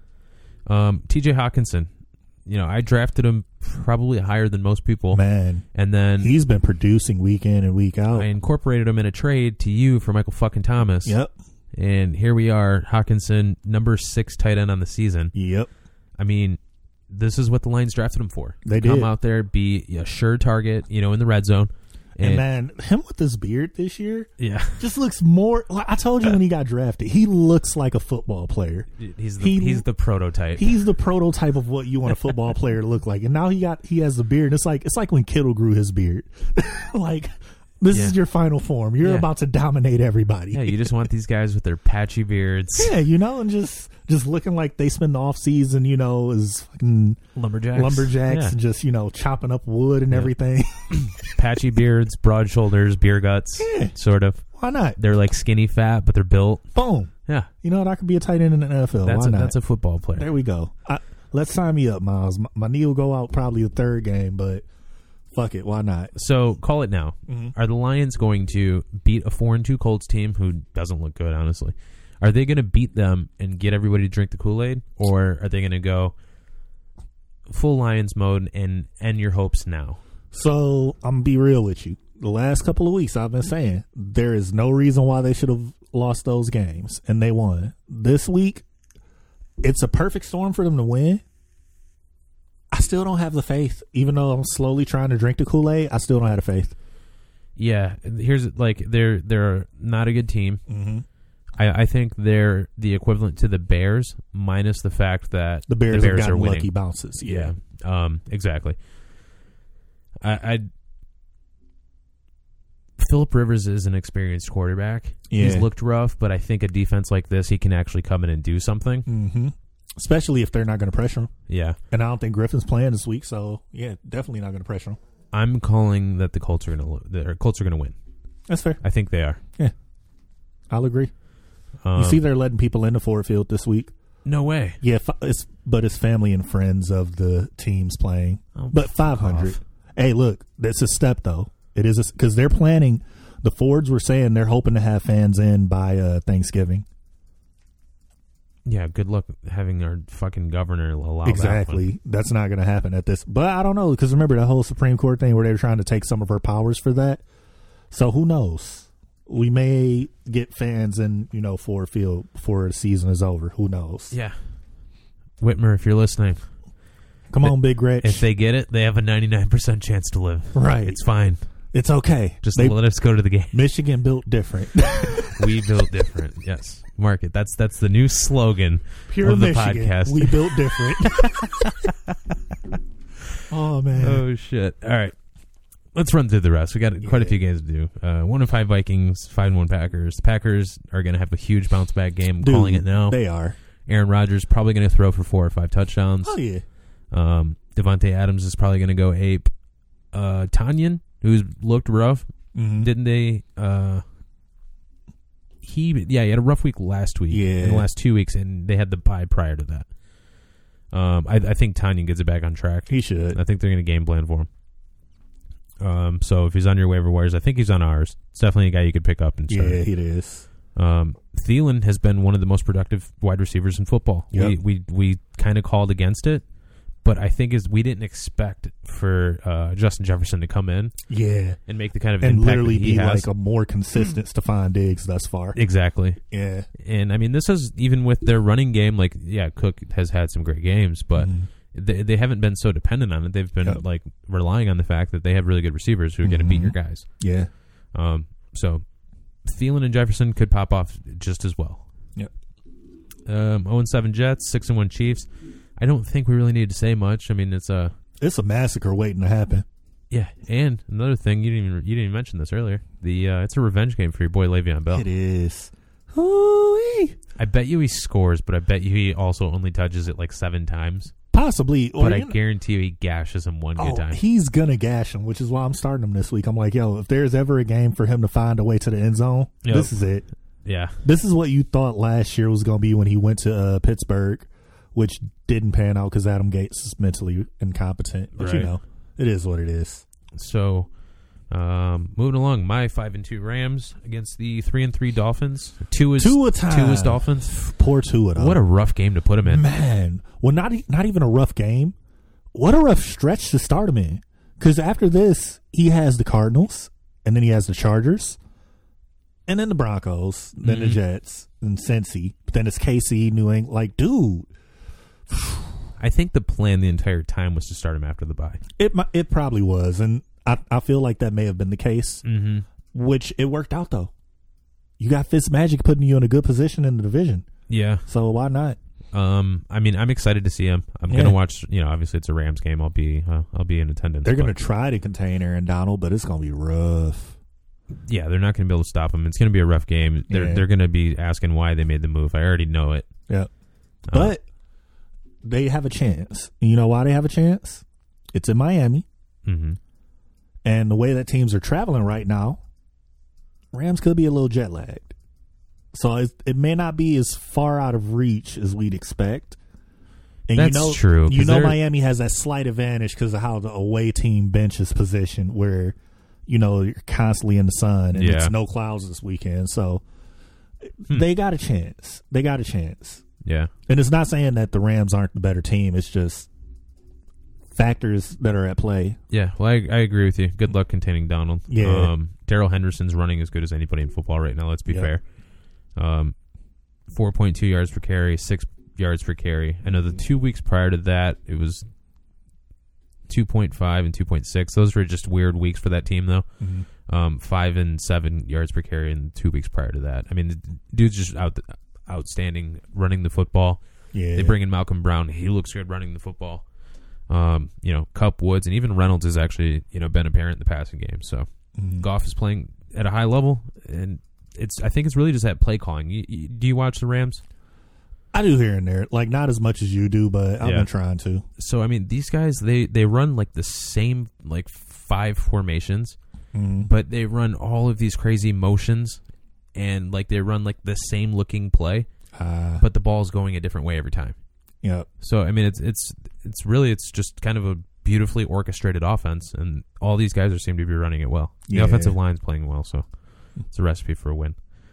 TJ Hawkinson, I drafted him probably higher than most people. Man. And then he's been producing week in and week out. I incorporated him in a trade to you for Michael fucking Thomas. Yep. And here we are, Hawkinson, number 6 tight end on the season. Yep. I mean, this is what the Lions drafted him for. They did. Come out there, be a sure target, in the red zone. And man, him with his beard this year, yeah, just looks more. Like I told you when he got drafted, he looks like a football player. He's the prototype. He's the prototype of what you want a football player to look like. And now he has the beard. It's like when Kittle grew his beard. Like this is your final form. You're about to dominate everybody. Yeah, you just want these guys with their patchy beards. Yeah, and just looking like they spend the off season, as fucking lumberjacks, and just chopping up wood and everything. Patchy beards, broad shoulders, beer guts, sort of. Why not? They're like skinny fat, but they're built. Boom. Yeah. You know what? I could be a tight end in the NFL. Why not? That's a football player. There we go. Let's sign me up, Miles. My knee will go out probably the third game, but fuck it. Why not? So call it now. Mm-hmm. Are the Lions going to beat a 4-2 Colts team who doesn't look good, honestly? Are they going to beat them and get everybody to drink the Kool-Aid? Or are they going to go full Lions mode and end your hopes now? So I'm going to be real with you. The last couple of weeks I've been saying there is no reason why they should have lost those games, and they won. This week, it's a perfect storm for them to win. I still don't have the faith. Even though I'm slowly trying to drink the Kool-Aid, I still don't have the faith. Yeah. They're not a good team. Mm-hmm. I think they're the equivalent to the Bears, minus the fact that the Bears have gotten are winning. Lucky bounces. Yeah. Exactly. Phillip Rivers is an experienced quarterback. Yeah. He's looked rough, but I think a defense like this, he can actually come in and do something. Mm-hmm. Especially if they're not going to pressure him. Yeah. And I don't think Griffin's playing this week, so yeah, definitely not going to pressure him. I'm calling that the Colts are going to win. That's fair. I think they are. Yeah. I'll agree. You see they're letting people into Ford Field this week. No way. Yeah, it's family and friends of the teams playing. Oh, but 500. Hey, look, that's a step, though. It is because they're planning. The Fords were saying they're hoping to have fans in by Thanksgiving. Yeah, good luck having our fucking governor allow exactly. That's not going to happen at this. But I don't know, because remember that whole Supreme Court thing where they were trying to take some of our powers for that? So who knows? We may get fans in, Ford Field before the season is over. Who knows? Yeah. Whitmer, if you're listening. Come on, Big Rich. If they get it, they have a 99% chance to live. Right. It's fine. It's okay. Just let us go to the game. Michigan built different. We built different. Yes. Mark it. That's the new slogan Pure of the Michigan. podcast. We built different. Oh, man. Oh, shit. All right. Let's run through the rest. We got quite a few games to do. 1-5 Vikings, 5-1 Packers. The Packers are going to have a huge bounce back game. I'm calling it now. They are. Aaron Rodgers probably going to throw for 4 or 5 touchdowns. Oh, yeah. Devontae Adams is probably going to go ape. Tanyan, who's looked rough, didn't they? He had a rough week last week. Yeah. In the last 2 weeks, and they had the bye prior to that. I think Tanyan gets it back on track. He should. I think they're going to game plan for him. So if he's on your waiver wires, I think he's on ours. It's definitely a guy you could pick up and start. Yeah, he is. Thielen has been one of the most productive wide receivers in football. Yep. We kind of called against it, but I think we didn't expect for Justin Jefferson to come in, and make the kind of and impact literally that he be has. like a more consistent Stephon Diggs thus far. Exactly. Yeah, and I mean this is even with their running game. Like, Cook has had some great games, but. They haven't been so dependent on it. They've been like relying on the fact that they have really good receivers who are going to beat your guys. Yeah. So Thielen and Jefferson could pop off just as well. Yep. 0-7 Jets, 6-1 Chiefs. I don't think we really need to say much. I mean, it's a massacre waiting to happen. Yeah, and another thing you didn't even mention this earlier. It's a revenge game for your boy Le'Veon Bell. It is. Hoo-wee. I bet you he scores, but I bet you he also only touches it like 7 times. Possibly. But I guarantee you he gashes him one good time. He's going to gash him, which is why I'm starting him this week. I'm like, if there's ever a game for him to find a way to the end zone, this is it. Yeah. This is what you thought last year was going to be when he went to Pittsburgh, which didn't pan out because Adam Gates is mentally incompetent. But, right. It is what it is. So, moving along, my 5-2 Rams against the 3-3 Dolphins. Tua's Dolphins. Poor Tua, though. What a rough game to put him in. Man. Well, not even a rough game. What a rough stretch to start him in. Because after this, he has the Cardinals, and then he has the Chargers, and then the Broncos, then the Jets, and Cincy. But then it's KC, New England. Like, dude. I think the plan the entire time was to start him after the bye. It probably was, and I feel like that may have been the case, which it worked out, though. You got Fitzmagic putting you in a good position in the division. Yeah. So why not? I mean, I'm excited to see him. I'm going to watch, obviously it's a Rams game. I'll be in attendance. They're going to try to contain Aaron Donald, but it's going to be rough. Yeah, they're not going to be able to stop him. It's going to be a rough game. They're going to be asking why they made the move. I already know it. Yeah. But they have a chance. You know why they have a chance? It's in Miami. Mm-hmm. And the way that teams are traveling right now, Rams could be a little jet lagged. So it may not be as far out of reach as we'd expect. And That's true. Miami has that slight advantage because of how the away team bench is positioned where, you're constantly in the sun and it's no clouds this weekend. So they got a chance. Yeah. And it's not saying that the Rams aren't the better team. It's just factors that are at play. Yeah, well, I agree with you. Good luck containing Donald. Yeah. Darrell Henderson's running as good as anybody in football right now, let's be fair. 4.2 yards per carry, 6 yards per carry. I know the 2 weeks prior to that, it was 2.5 and 2.6. Those were just weird weeks for that team, though. 5 and 7 yards per carry in 2 weeks prior to that. I mean, the dude's just outstanding running the football. Yeah. They bring in Malcolm Brown. He looks good running the football. Kupp, Woods, and even Reynolds has actually, been apparent in the passing game. So Goff is playing at a high level, and I think it's really just that play calling. Do you watch the Rams? I do here and there, like not as much as you do, but I've been trying to. So I mean, these guys they run like the same like 5 formations, but they run all of these crazy motions, and like they run like the same looking play, but the ball's going a different way every time. Yeah. So I mean, it's just kind of a beautifully orchestrated offense, and all these guys seem to be running it well. The offensive line's playing well, so it's a recipe for a win.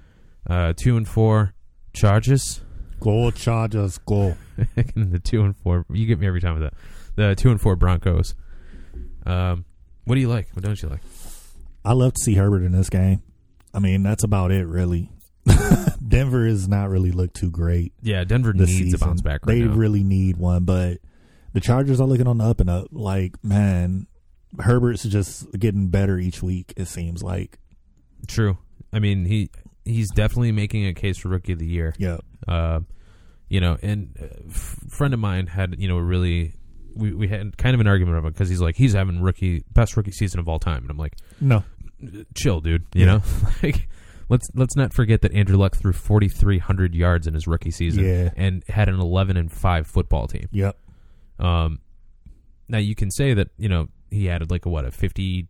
2-4 Chargers. Go Chargers, go. The 2-4. You get me every time with that. The 2-4 Broncos. What do you like? What don't you like? I love to see Herbert in this game. I mean, that's about it, really. Denver has not really looked too great. Yeah, Denver needs a bounce back right now. They really need one, but the Chargers are looking on the up and up. Like, man, Herbert's just getting better each week, it seems like. True. I mean, he's definitely making a case for Rookie of the Year. Yeah. And a friend of mine had, a really, we had kind of an argument about it because he's having best rookie season of all time. And I'm like, no, chill, dude. You know, like let's not forget that Andrew Luck threw 4,300 yards in his rookie season and had an 11-5 football team. Yep. Now you can say that, he added like a 56%,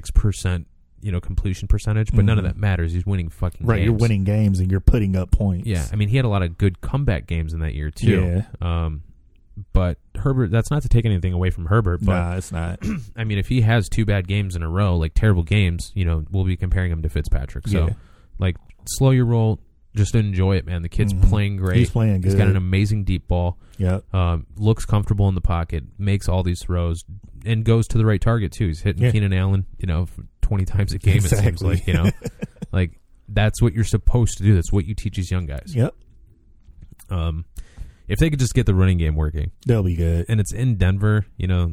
completion percentage, but none of that matters. He's winning fucking games. You're winning games and you're putting up points. Yeah, I mean, he had a lot of good comeback games in that year too. Yeah. But Herbert, that's not to take anything away from Herbert. But, nah, it's not. I mean, if he has 2 bad games in a row, like terrible games, we'll be comparing him to Fitzpatrick. So, slow your roll. Just enjoy it, man. The kid's playing great. He's playing good. He's got an amazing deep ball. Yeah. Looks comfortable in the pocket, makes all these throws, and goes to the right target, too. He's hitting Keenan Allen, 20 times a game, exactly. It seems like, Like, that's what you're supposed to do. That's what you teach these young guys. Yep. If they could just get the running game working, they'll be good. And it's in Denver, I don't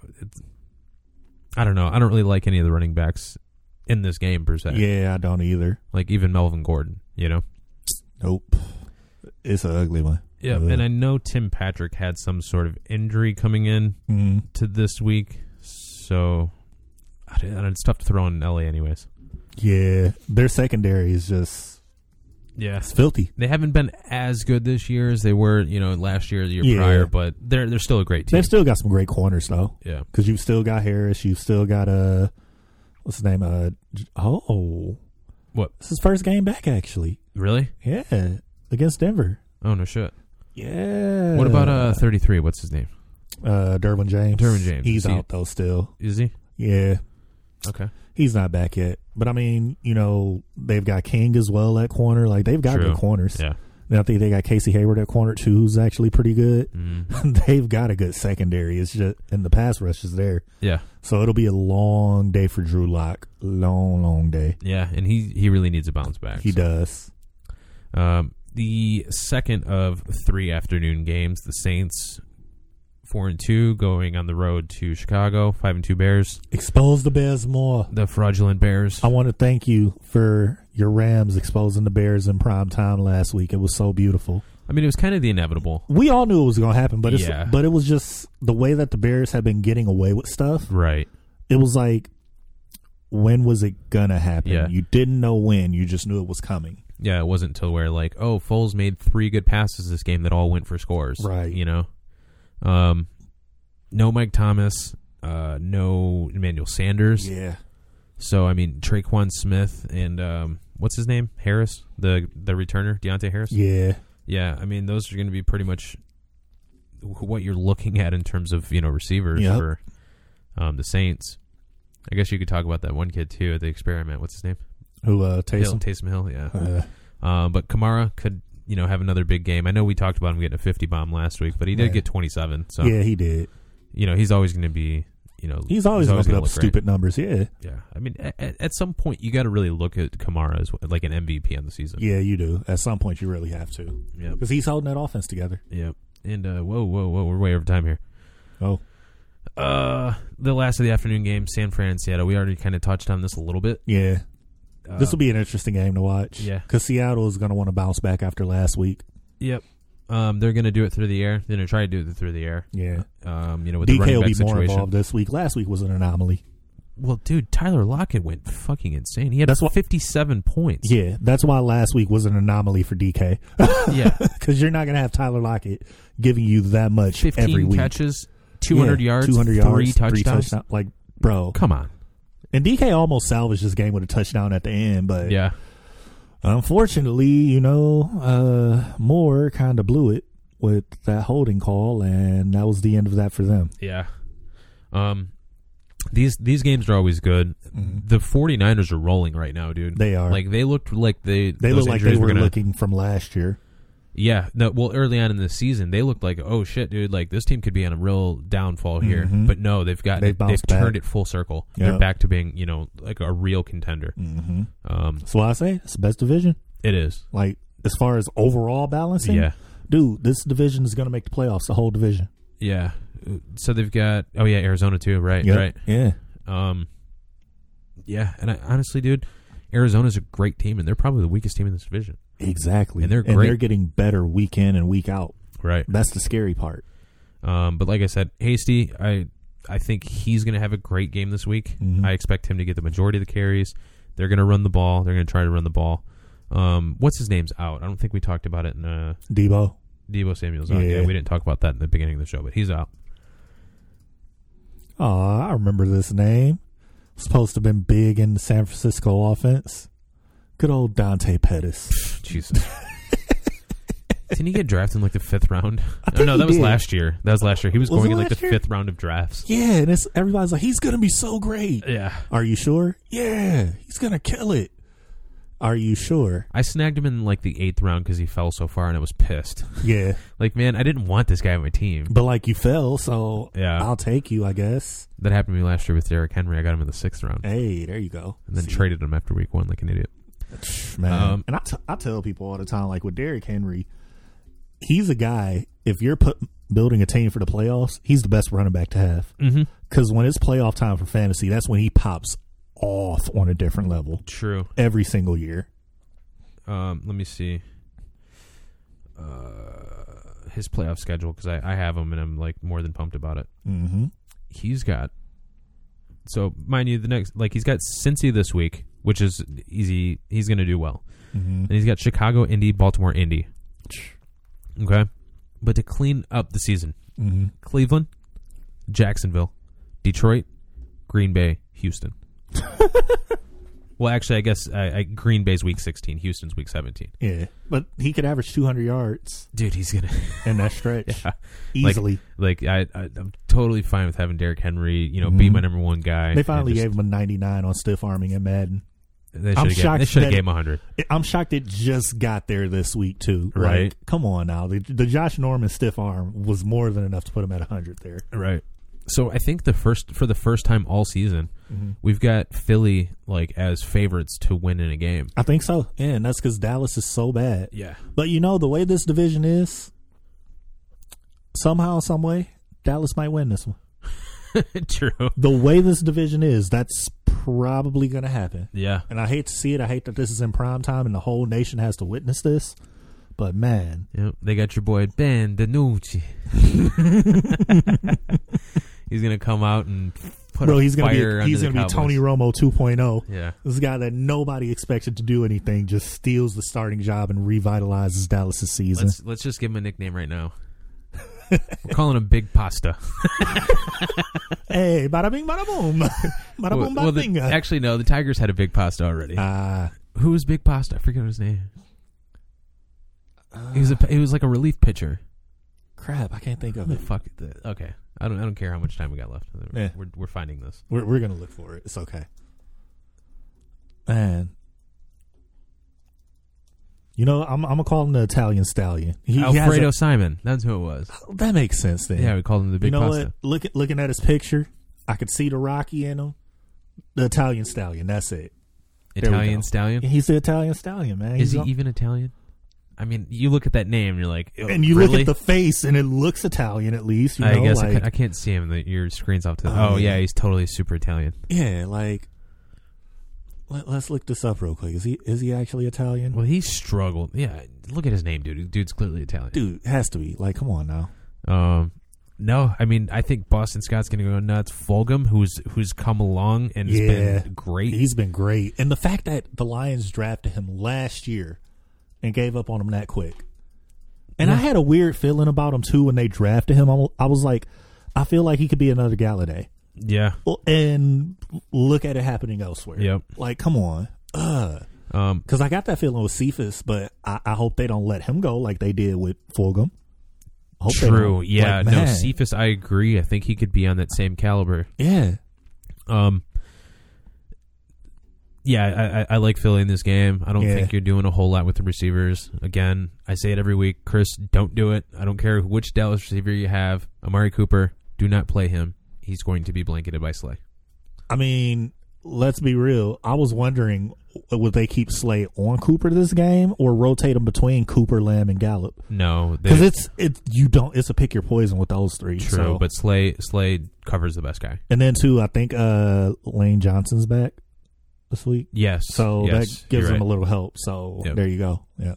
know. I don't really like any of the running backs in this game, per se. Yeah, I don't either. Like, even Melvin Gordon, Nope. It's an ugly one. Yeah, and I know Tim Patrick had some sort of injury coming in to this week, so it's tough to throw in LA anyways. Yeah, their secondary is just it's filthy. They haven't been as good this year as they were, last year, the year prior, but they're still a great team. They've still got some great corners though. Yeah, because you've still got Harris, you've still got what's his name? What? It's his first game back actually. Really? Yeah, against Denver. Oh, no shit. Yeah. What about 33? What's his name? Derwin James. Derwin James. He's out, though, still. Is he? Yeah. Okay. He's not back yet. But, I mean, they've got King as well at corner. Like, they've got good corners. Yeah. And I think they got Casey Hayward at corner, too, who's actually pretty good. Mm. They've got a good secondary. It's just, and the pass rush is there. Yeah. So it'll be a long day for Drew Lock. Long day. Yeah, and he really needs a bounce back. He does. The second of 3 afternoon games, the Saints 4-2 going on the road to Chicago, 5-2 Bears. Expose the Bears more. The fraudulent Bears. I want to thank you for your Rams exposing the Bears in prime time last week. It was so beautiful. I mean, it was kind of the inevitable. We all knew it was going to happen, but it was just the way that the Bears have been getting away with stuff. Right. It was like, when was it going to happen? Yeah. You didn't know when. You just knew it was coming. Yeah, it wasn't until where Foles made 3 good passes this game that all went for scores. Right. No Mike Thomas, no Emmanuel Sanders. Yeah. So, I mean, Traquan Smith and what's his name? Harris, the returner, Deontay Harris? Yeah. Yeah, I mean, those are going to be pretty much what you're looking at in terms of, receivers for the Saints. I guess you could talk about that one kid, too, at the experiment. What's his name? Who, Taysom? Taysom Hill, yeah. But Kamara could, have another big game. I know we talked about him getting a 50 bomb last week, but he did get 27. So yeah, he did. He's always going to be, he's always going to put up stupid numbers. Yeah. Yeah. I mean, at some point, you got to really look at Kamara as like an MVP on the season. Yeah, you do. At some point, you really have to. Yeah. Because he's holding that offense together. Yeah. And, whoa, we're way over time here. Oh. The last of the afternoon game, San Fran and Seattle. We already kind of touched on this a little bit. Yeah. This will be an interesting game to watch. Yeah. Because Seattle is going to want to bounce back after last week. Yep. They're going to do it through the air. They're going to try to do it through the air. Yeah. With DK the running will back be situation. more involved this week. Last week was an anomaly. Well, dude, Tyler Lockett went fucking insane. He had 57 points. Yeah, that's why last week was an anomaly for DK. Yeah. Because you're not going to have Tyler Lockett giving you that much every week. 15 catches, 200 yards, 3 touchdowns. Like, bro. Come on. And DK almost salvaged this game with a touchdown at the end, but yeah, unfortunately, Moore kind of blew it with that holding call, and that was the end of that for them. Yeah. These games are always good. Mm-hmm. The 49ers are rolling right now, dude. They are. Like, they looked like they look like they were looking from last year. Yeah. No, well, early on in the season, they looked like, oh, shit, dude, like, this team could be on a real downfall here. Mm-hmm. But no, they've turned it full circle. Yep. They're back to being, like a real contender. Mm-hmm. That's why I say it's the best division. It is. Like, as far as overall balancing, yeah. Dude, this division is going to make the playoffs, the whole division. Yeah. So they've got, Arizona too, right? Yep. Right. Yeah. Yeah, and honestly, dude, Arizona's a great team, and they're probably the weakest team in this division. Exactly. And they're great. And they're getting better week in and week out. Right. That's the scary part. But like I said, Hasty, I think he's going to have a great game this week. Mm-hmm. I expect him to get the majority of the carries. They're going to run the ball. They're going to try to run the ball. What's his name's out? I don't think we talked about it in Debo Samuel's out. Yeah, we didn't talk about that in the beginning of the show, but he's out. Oh, I remember this name. Supposed to have been big in the San Francisco offense. Good old Dante Pettis. Jesus. Didn't he get drafted in like the 5th round? No, that was last year. He was going in like the 5th round of drafts. Yeah, and everybody's like, he's going to be so great. Yeah. Are you sure? Yeah, he's going to kill it. Are you sure? I snagged him in like the 8th round because he fell so far, and I was pissed. Yeah. Like, man, I didn't want this guy on my team. But like, you fell, so yeah. I'll take you, I guess. That happened to me last year with Derrick Henry. I got him in the 6th round. Hey, there you go. And then traded him after week 1 like an idiot. Man. And I tell people all the time, like with Derrick Henry, he's a guy, if you're building a team for the playoffs, he's the best running back to have. Because when it's playoff time for fantasy, that's when he pops off on a different level. True. Every single year. Let me see his playoff schedule, because I have him and I'm like more than pumped about it. Mm-hmm. He's got, so mind you, the next, like, he's got Cincy this week, which is easy. He's going to do well. Mm-hmm. And he's got Chicago, Indy, Baltimore, Indy. Okay. But to clean up the season, Cleveland, Jacksonville, Detroit, Green Bay, Houston. Well, actually, I guess Green Bay's week 16, Houston's week 17. Yeah, but he could average 200 yards. Dude, he's gonna in that stretch easily. I'm totally fine with having Derrick Henry, be my number one guy. They finally gave him a 99 on stiff arming in Madden. They should have gave him 100. I'm shocked it just got there this week too. Right? Like, come on now, the Josh Norman stiff arm was more than enough to put him at 100 there. Right. So I think for the first time all season, we've got Philly as favorites to win in a game. I think so. Yeah, and that's because Dallas is so bad. Yeah. But the way this division is, somehow, some way, Dallas might win this one. True. The way this division is, that's probably going to happen. Yeah. And I hate to see it. I hate that this is in prime time and the whole nation has to witness this. But man, they got your boy Ben DiNucci. He's gonna come out and put he's gonna be Cowboys. Tony Romo 2.0. Yeah, this guy that nobody expected to do anything just steals the starting job and revitalizes Dallas' season. Let's just give him a nickname right now. We're calling him Big Pasta. Hey, bada bing, bada boom, bada boom, bada bing. Actually, no, the Tigers had a Big Pasta already. Who was Big Pasta? I forget his name. He was like a relief pitcher. Crap, I can't think of it. Fuck it. Okay, I don't care how much time we got left. Yeah. We're finding this. We're gonna look for it. It's okay, man. I'm gonna call him the Italian Stallion. Alfredo Simon. That's who it was. That makes sense then. Yeah, we called him the Big Pasta. What? Looking at his picture, I could see the Rocky in him. The Italian Stallion. That's it. Italian Stallion. He's the Italian Stallion, man. Is he even Italian? I mean, you look at that name, you're like, and you look at the face, and it looks Italian at least. I guess I can't see him. Your screen's off to. Yeah, he's totally super Italian. Yeah, let's look this up real quick. Is he actually Italian? Well, he struggled. Yeah, look at his name, dude. Dude's clearly Italian. Dude has to be. Come on now. No, I mean, I think Boston Scott's going to go nuts. Fulgham, who's come along and has been great. He's been great, and the fact that the Lions drafted him last year and gave up on him that quick. And I had a weird feeling about him, too, when they drafted him. I was like, I feel like he could be another Galladay. Yeah. And look at it happening elsewhere. Yep. Come on. Because I got that feeling with Cephas, but I hope they don't let him go like they did with Fulgham. True. Yeah. No, Cephas, I agree. I think he could be on that same caliber. Yeah. Yeah, I like Philly in this game. I don't think you're doing a whole lot with the receivers. Again, I say it every week. Chris, don't do it. I don't care which Dallas receiver you have. Amari Cooper, do not play him. He's going to be blanketed by Slay. I mean, let's be real. I was wondering, would they keep Slay on Cooper this game or rotate him between Cooper, Lamb, and Gallup? No, because it's a pick your poison with those three. True, but Slay covers the best guy. And then too, I think Lane Johnson's back this week. Yes. So that gives him a little help. So there you go. Yeah.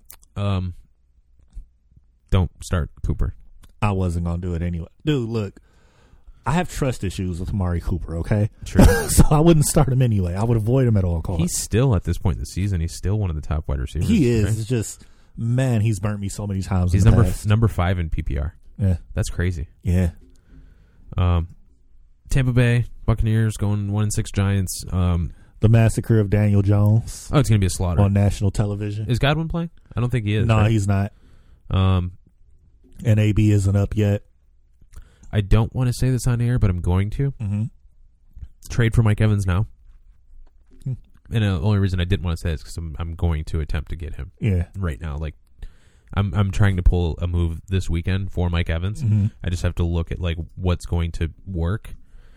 Don't start Cooper. I wasn't going to do it anyway. Dude, look, I have trust issues with Amari Cooper, okay? True. So I wouldn't start him anyway. I would avoid him at all costs. He's still, at this point in the season, he's still one of the top wide receivers. He is. Right? It's just, man, he's burnt me so many times. He's number 5 in PPR. Yeah. That's crazy. Yeah. Tampa Bay Buccaneers going 1-6 Giants. The massacre of Daniel Jones. Oh, it's going to be a slaughter. On national television. Is Godwin playing? I don't think he is. No, right? he's not. And AB isn't up yet. I don't want to say this on air, but I'm going to. Mm-hmm. Trade for Mike Evans now. And the only reason I didn't want to say it is because I'm going to attempt to get him. Yeah. Right now. Like, I'm trying to pull a move this weekend for Mike Evans. Mm-hmm. I just have to look at, like, what's going to work.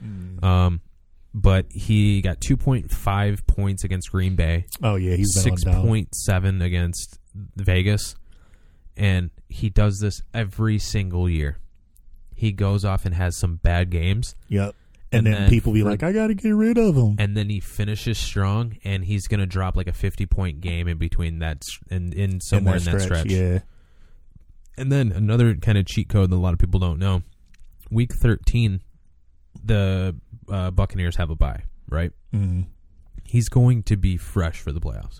But he got 2.5 points against Green Bay. Oh, yeah. He's been 6.7 against Vegas. And he does this every single year. He goes off and has some bad games. Yep. And then people be like, I got to get rid of him. And then he finishes strong, and he's going to drop like a 50-point game in between that and in somewhere in that stretch. Yeah. And then another kind of cheat code that a lot of people don't know. Week 13, the Buccaneers have a bye, right? Mm-hmm. He's going to be fresh for the playoffs.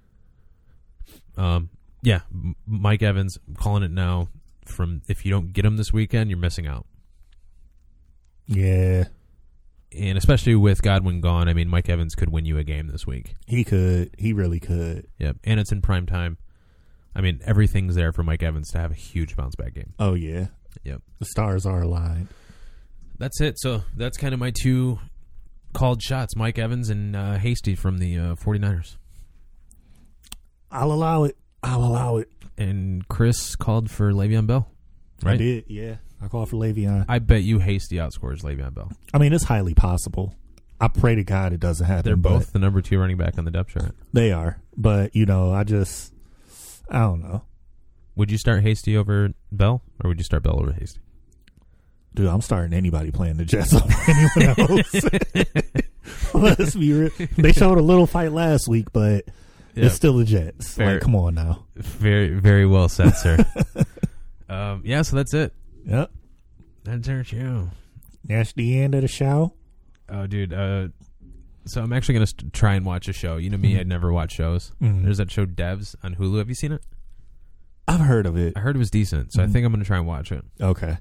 Yeah, Mike Evans, I'm calling it now. If you don't get him this weekend, you're missing out. Yeah. And especially with Godwin gone, I mean, Mike Evans could win you a game this week. He could. He really could. Yep. And it's in prime time. I mean, everything's there for Mike Evans to have a huge bounce back game. Oh, yeah. Yep. The stars are aligned. That's it. So that's kind of my two called shots, Mike Evans and Hasty from the 49ers. I'll allow it. And Chris called for Le'Veon Bell, right? I did, yeah. I called for Le'Veon. I bet you Hasty outscores Le'Veon Bell. I mean, it's highly possible. I pray to God it doesn't happen. They're both the number 2 running back on the depth chart. They are. But, I don't know. Would you start Hasty over Bell, or would you start Bell over Hasty? Dude, I'm starting anybody playing the Jets over anyone else. Let's be real. They showed a little fight last week, but it's still the Jets. Fair. Like, come on now. Very, very well said, sir. So that's it. Yep. That's our show. That's the end of the show. Oh, dude. So I'm actually going to try and watch a show. You know me, I'd never watch shows. There's that show Devs on Hulu. Have you seen it? I've heard of it. I heard it was decent, so I think I'm going to try and watch it. Okay.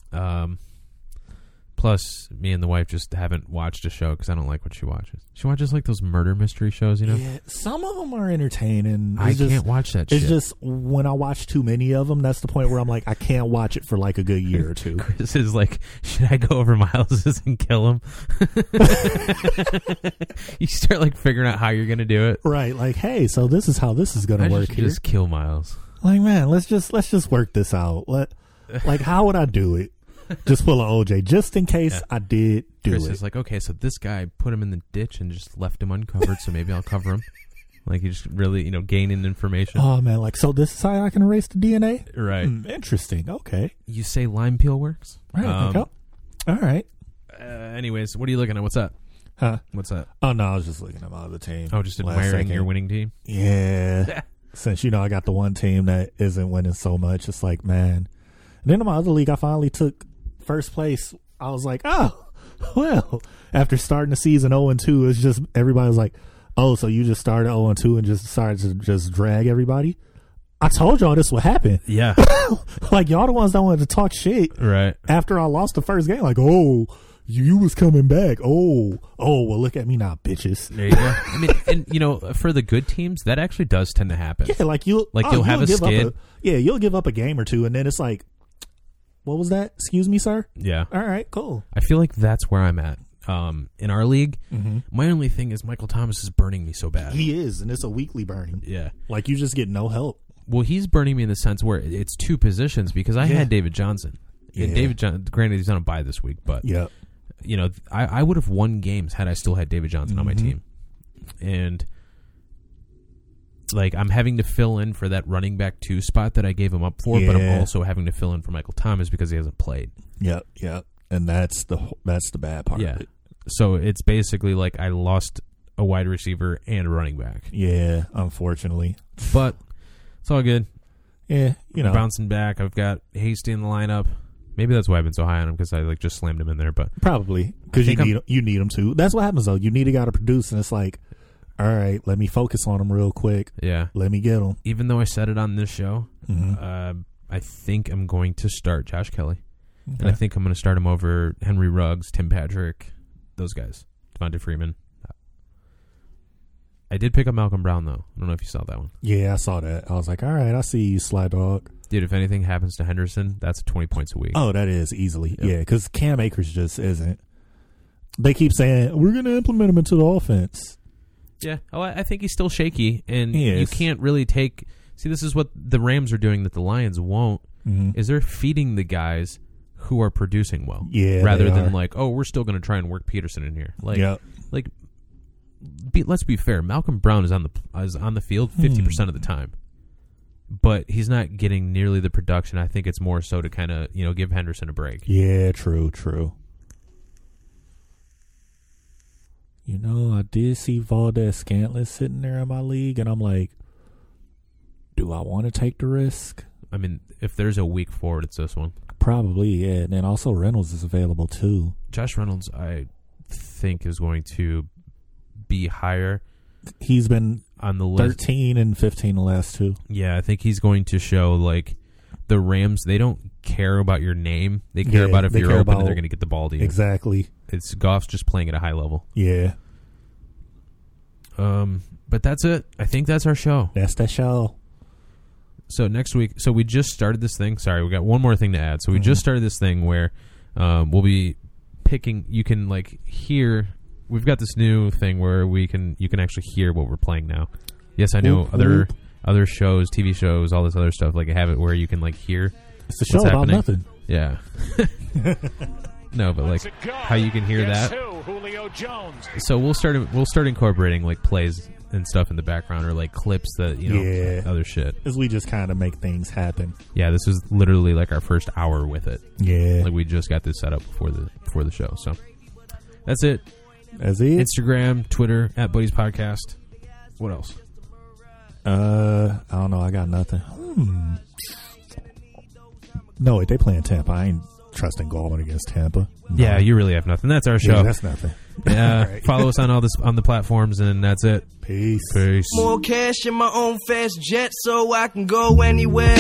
Plus, me and the wife just haven't watched a show because I don't like what she watches. She watches like those murder mystery shows, you know? Yeah, some of them are entertaining. I can't watch that shit. It's just when I watch too many of them, that's the point where I'm like, I can't watch it for like a good year or two. Chris is like, should I go over Miles's and kill him? You start like figuring out how you're going to do it. Right. Like, hey, so this is how this is going to work here. Just kill Miles. Like, man, let's just work this out. Like, how would I do it? Just pull an OJ, just in case I did do Chris it. is like, okay, so this guy put him in the ditch and just left him uncovered, so maybe I'll cover him. Like, you just really, gaining information. Oh, man, like, so this is how I can erase the DNA? Right. Interesting. Okay. You say lime peel works? Right. All right. Anyways, what are you looking at? What's up? Huh? What's that? Oh, no, I was just looking at my other team. Oh, just admiring your winning team? Yeah. Since, I got the one team that isn't winning so much, it's like, man. And then in my other league, I finally took first place. I was like, oh, well, after starting the season 0-2, it's just everybody was like, oh, so you just started 0-2 and just decided to just drag everybody? I told y'all this would happen. Yeah. Like, y'all the ones that wanted to talk shit. Right. After I lost the first game, like, oh, you was coming back. Oh, well, look at me now, bitches. There you go. I mean, and, for the good teams, that actually does tend to happen. Yeah, like you'll have a skid. You'll give up a game or two, and then it's like, what was that? Excuse me, sir? Yeah. All right, cool. I feel like that's where I'm at. In our league, my only thing is Michael Thomas is burning me so bad. He is, and it's a weekly burning. Yeah. Like, you just get no help. Well, he's burning me in the sense where it's two positions because I had David Johnson. Yeah. And David Johnson, granted, he's on a bye this week, but I would have won games had I still had David Johnson on my team. And like, I'm having to fill in for that running back 2 spot that I gave him up for, but I'm also having to fill in for Michael Thomas because he hasn't played. Yep. And that's the bad part of it. So it's basically like I lost a wide receiver and a running back. Yeah, unfortunately. But it's all good. Yeah, I'm bouncing back. I've got Hasty in the lineup. Maybe that's why I've been so high on him, because I just slammed him in there. But probably because you need him to. That's what happens though. You need a guy to produce, and it's like, all right, let me focus on him real quick. Yeah, let me get him. Even though I said it on this show, I think I'm going to start Josh Kelly, and I think I'm going to start him over Henry Ruggs, Tim Patrick, those guys, Devontae Freeman. I did pick up Malcolm Brown though. I don't know if you saw that one. Yeah, I saw that. I was like, all right, I see you, Sly Dog. Dude, if anything happens to Henderson, that's 20 points a week. Oh, that is easily. Yep. Yeah, because Cam Akers just isn't. They keep saying, we're going to implement him into the offense. Yeah. Oh, I think he's still shaky, and you can't really take... See, this is what the Rams are doing that the Lions won't, is they're feeding the guys who are producing well. Yeah, rather than like, oh, we're still going to try and work Peterson in here. Like, let's be fair. Malcolm Brown is on the field 50% of the time. But he's not getting nearly the production. I think it's more so to kind of, give Henderson a break. Yeah, true. I did see Valdez-Scantling sitting there in my league, and I'm like, do I want to take the risk? I mean, if there's a weak forward, it's this one. Probably, yeah. And then also Reynolds is available, too. Josh Reynolds, I think, is going to be higher. He's been on the list. 13 and 15 the last 2. Yeah, I think he's going to show, like, the Rams, they don't care about your name. They care about if you're open and they're going to get the ball to you. Exactly. It's Goff's just playing at a high level. Yeah. But that's it. I think that's our show. That's the show. So next week, so we just started this thing. Sorry, we got one more thing to add. So we just started this thing where we'll be picking. You can like hear. We've got this new thing where you can actually hear what we're playing now. Yes, I know other shows, TV shows, all this other stuff. Like I have it where you can like hear. It's a show about nothing. Yeah. No, but like how you can hear that. Julio Jones. So we'll start incorporating like plays and stuff in the background or like clips that other shit. As we just kind of make things happen. Yeah, this is literally like our first hour with it. Yeah, like we just got this set up before the show. So that's it. That's it. Instagram, Twitter @Buddies Podcast. What else? I don't know. I got nothing. No, wait, they playing Tampa. I ain't trusting Gallman against Tampa. No. Yeah, you really have nothing. That's our show. Yeah, that's nothing. Right. Follow us on on the platforms, and that's it. Peace. More cash in my own fast jet, so I can go anywhere.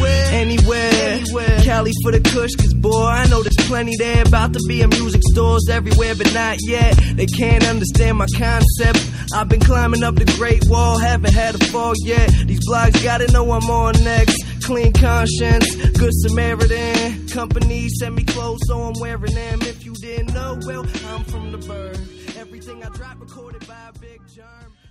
Cali for the kush, cause boy, I know there's plenty there. About to be in music stores everywhere, but not yet. They can't understand my concept. I've been climbing up the Great Wall, haven't had a fall yet. These blogs gotta know I'm on next. Clean conscience, good Samaritan. Company send me clothes, so I'm wearing them. If you didn't know, well, I'm from the bird. Everything I drop recorded by a big germ.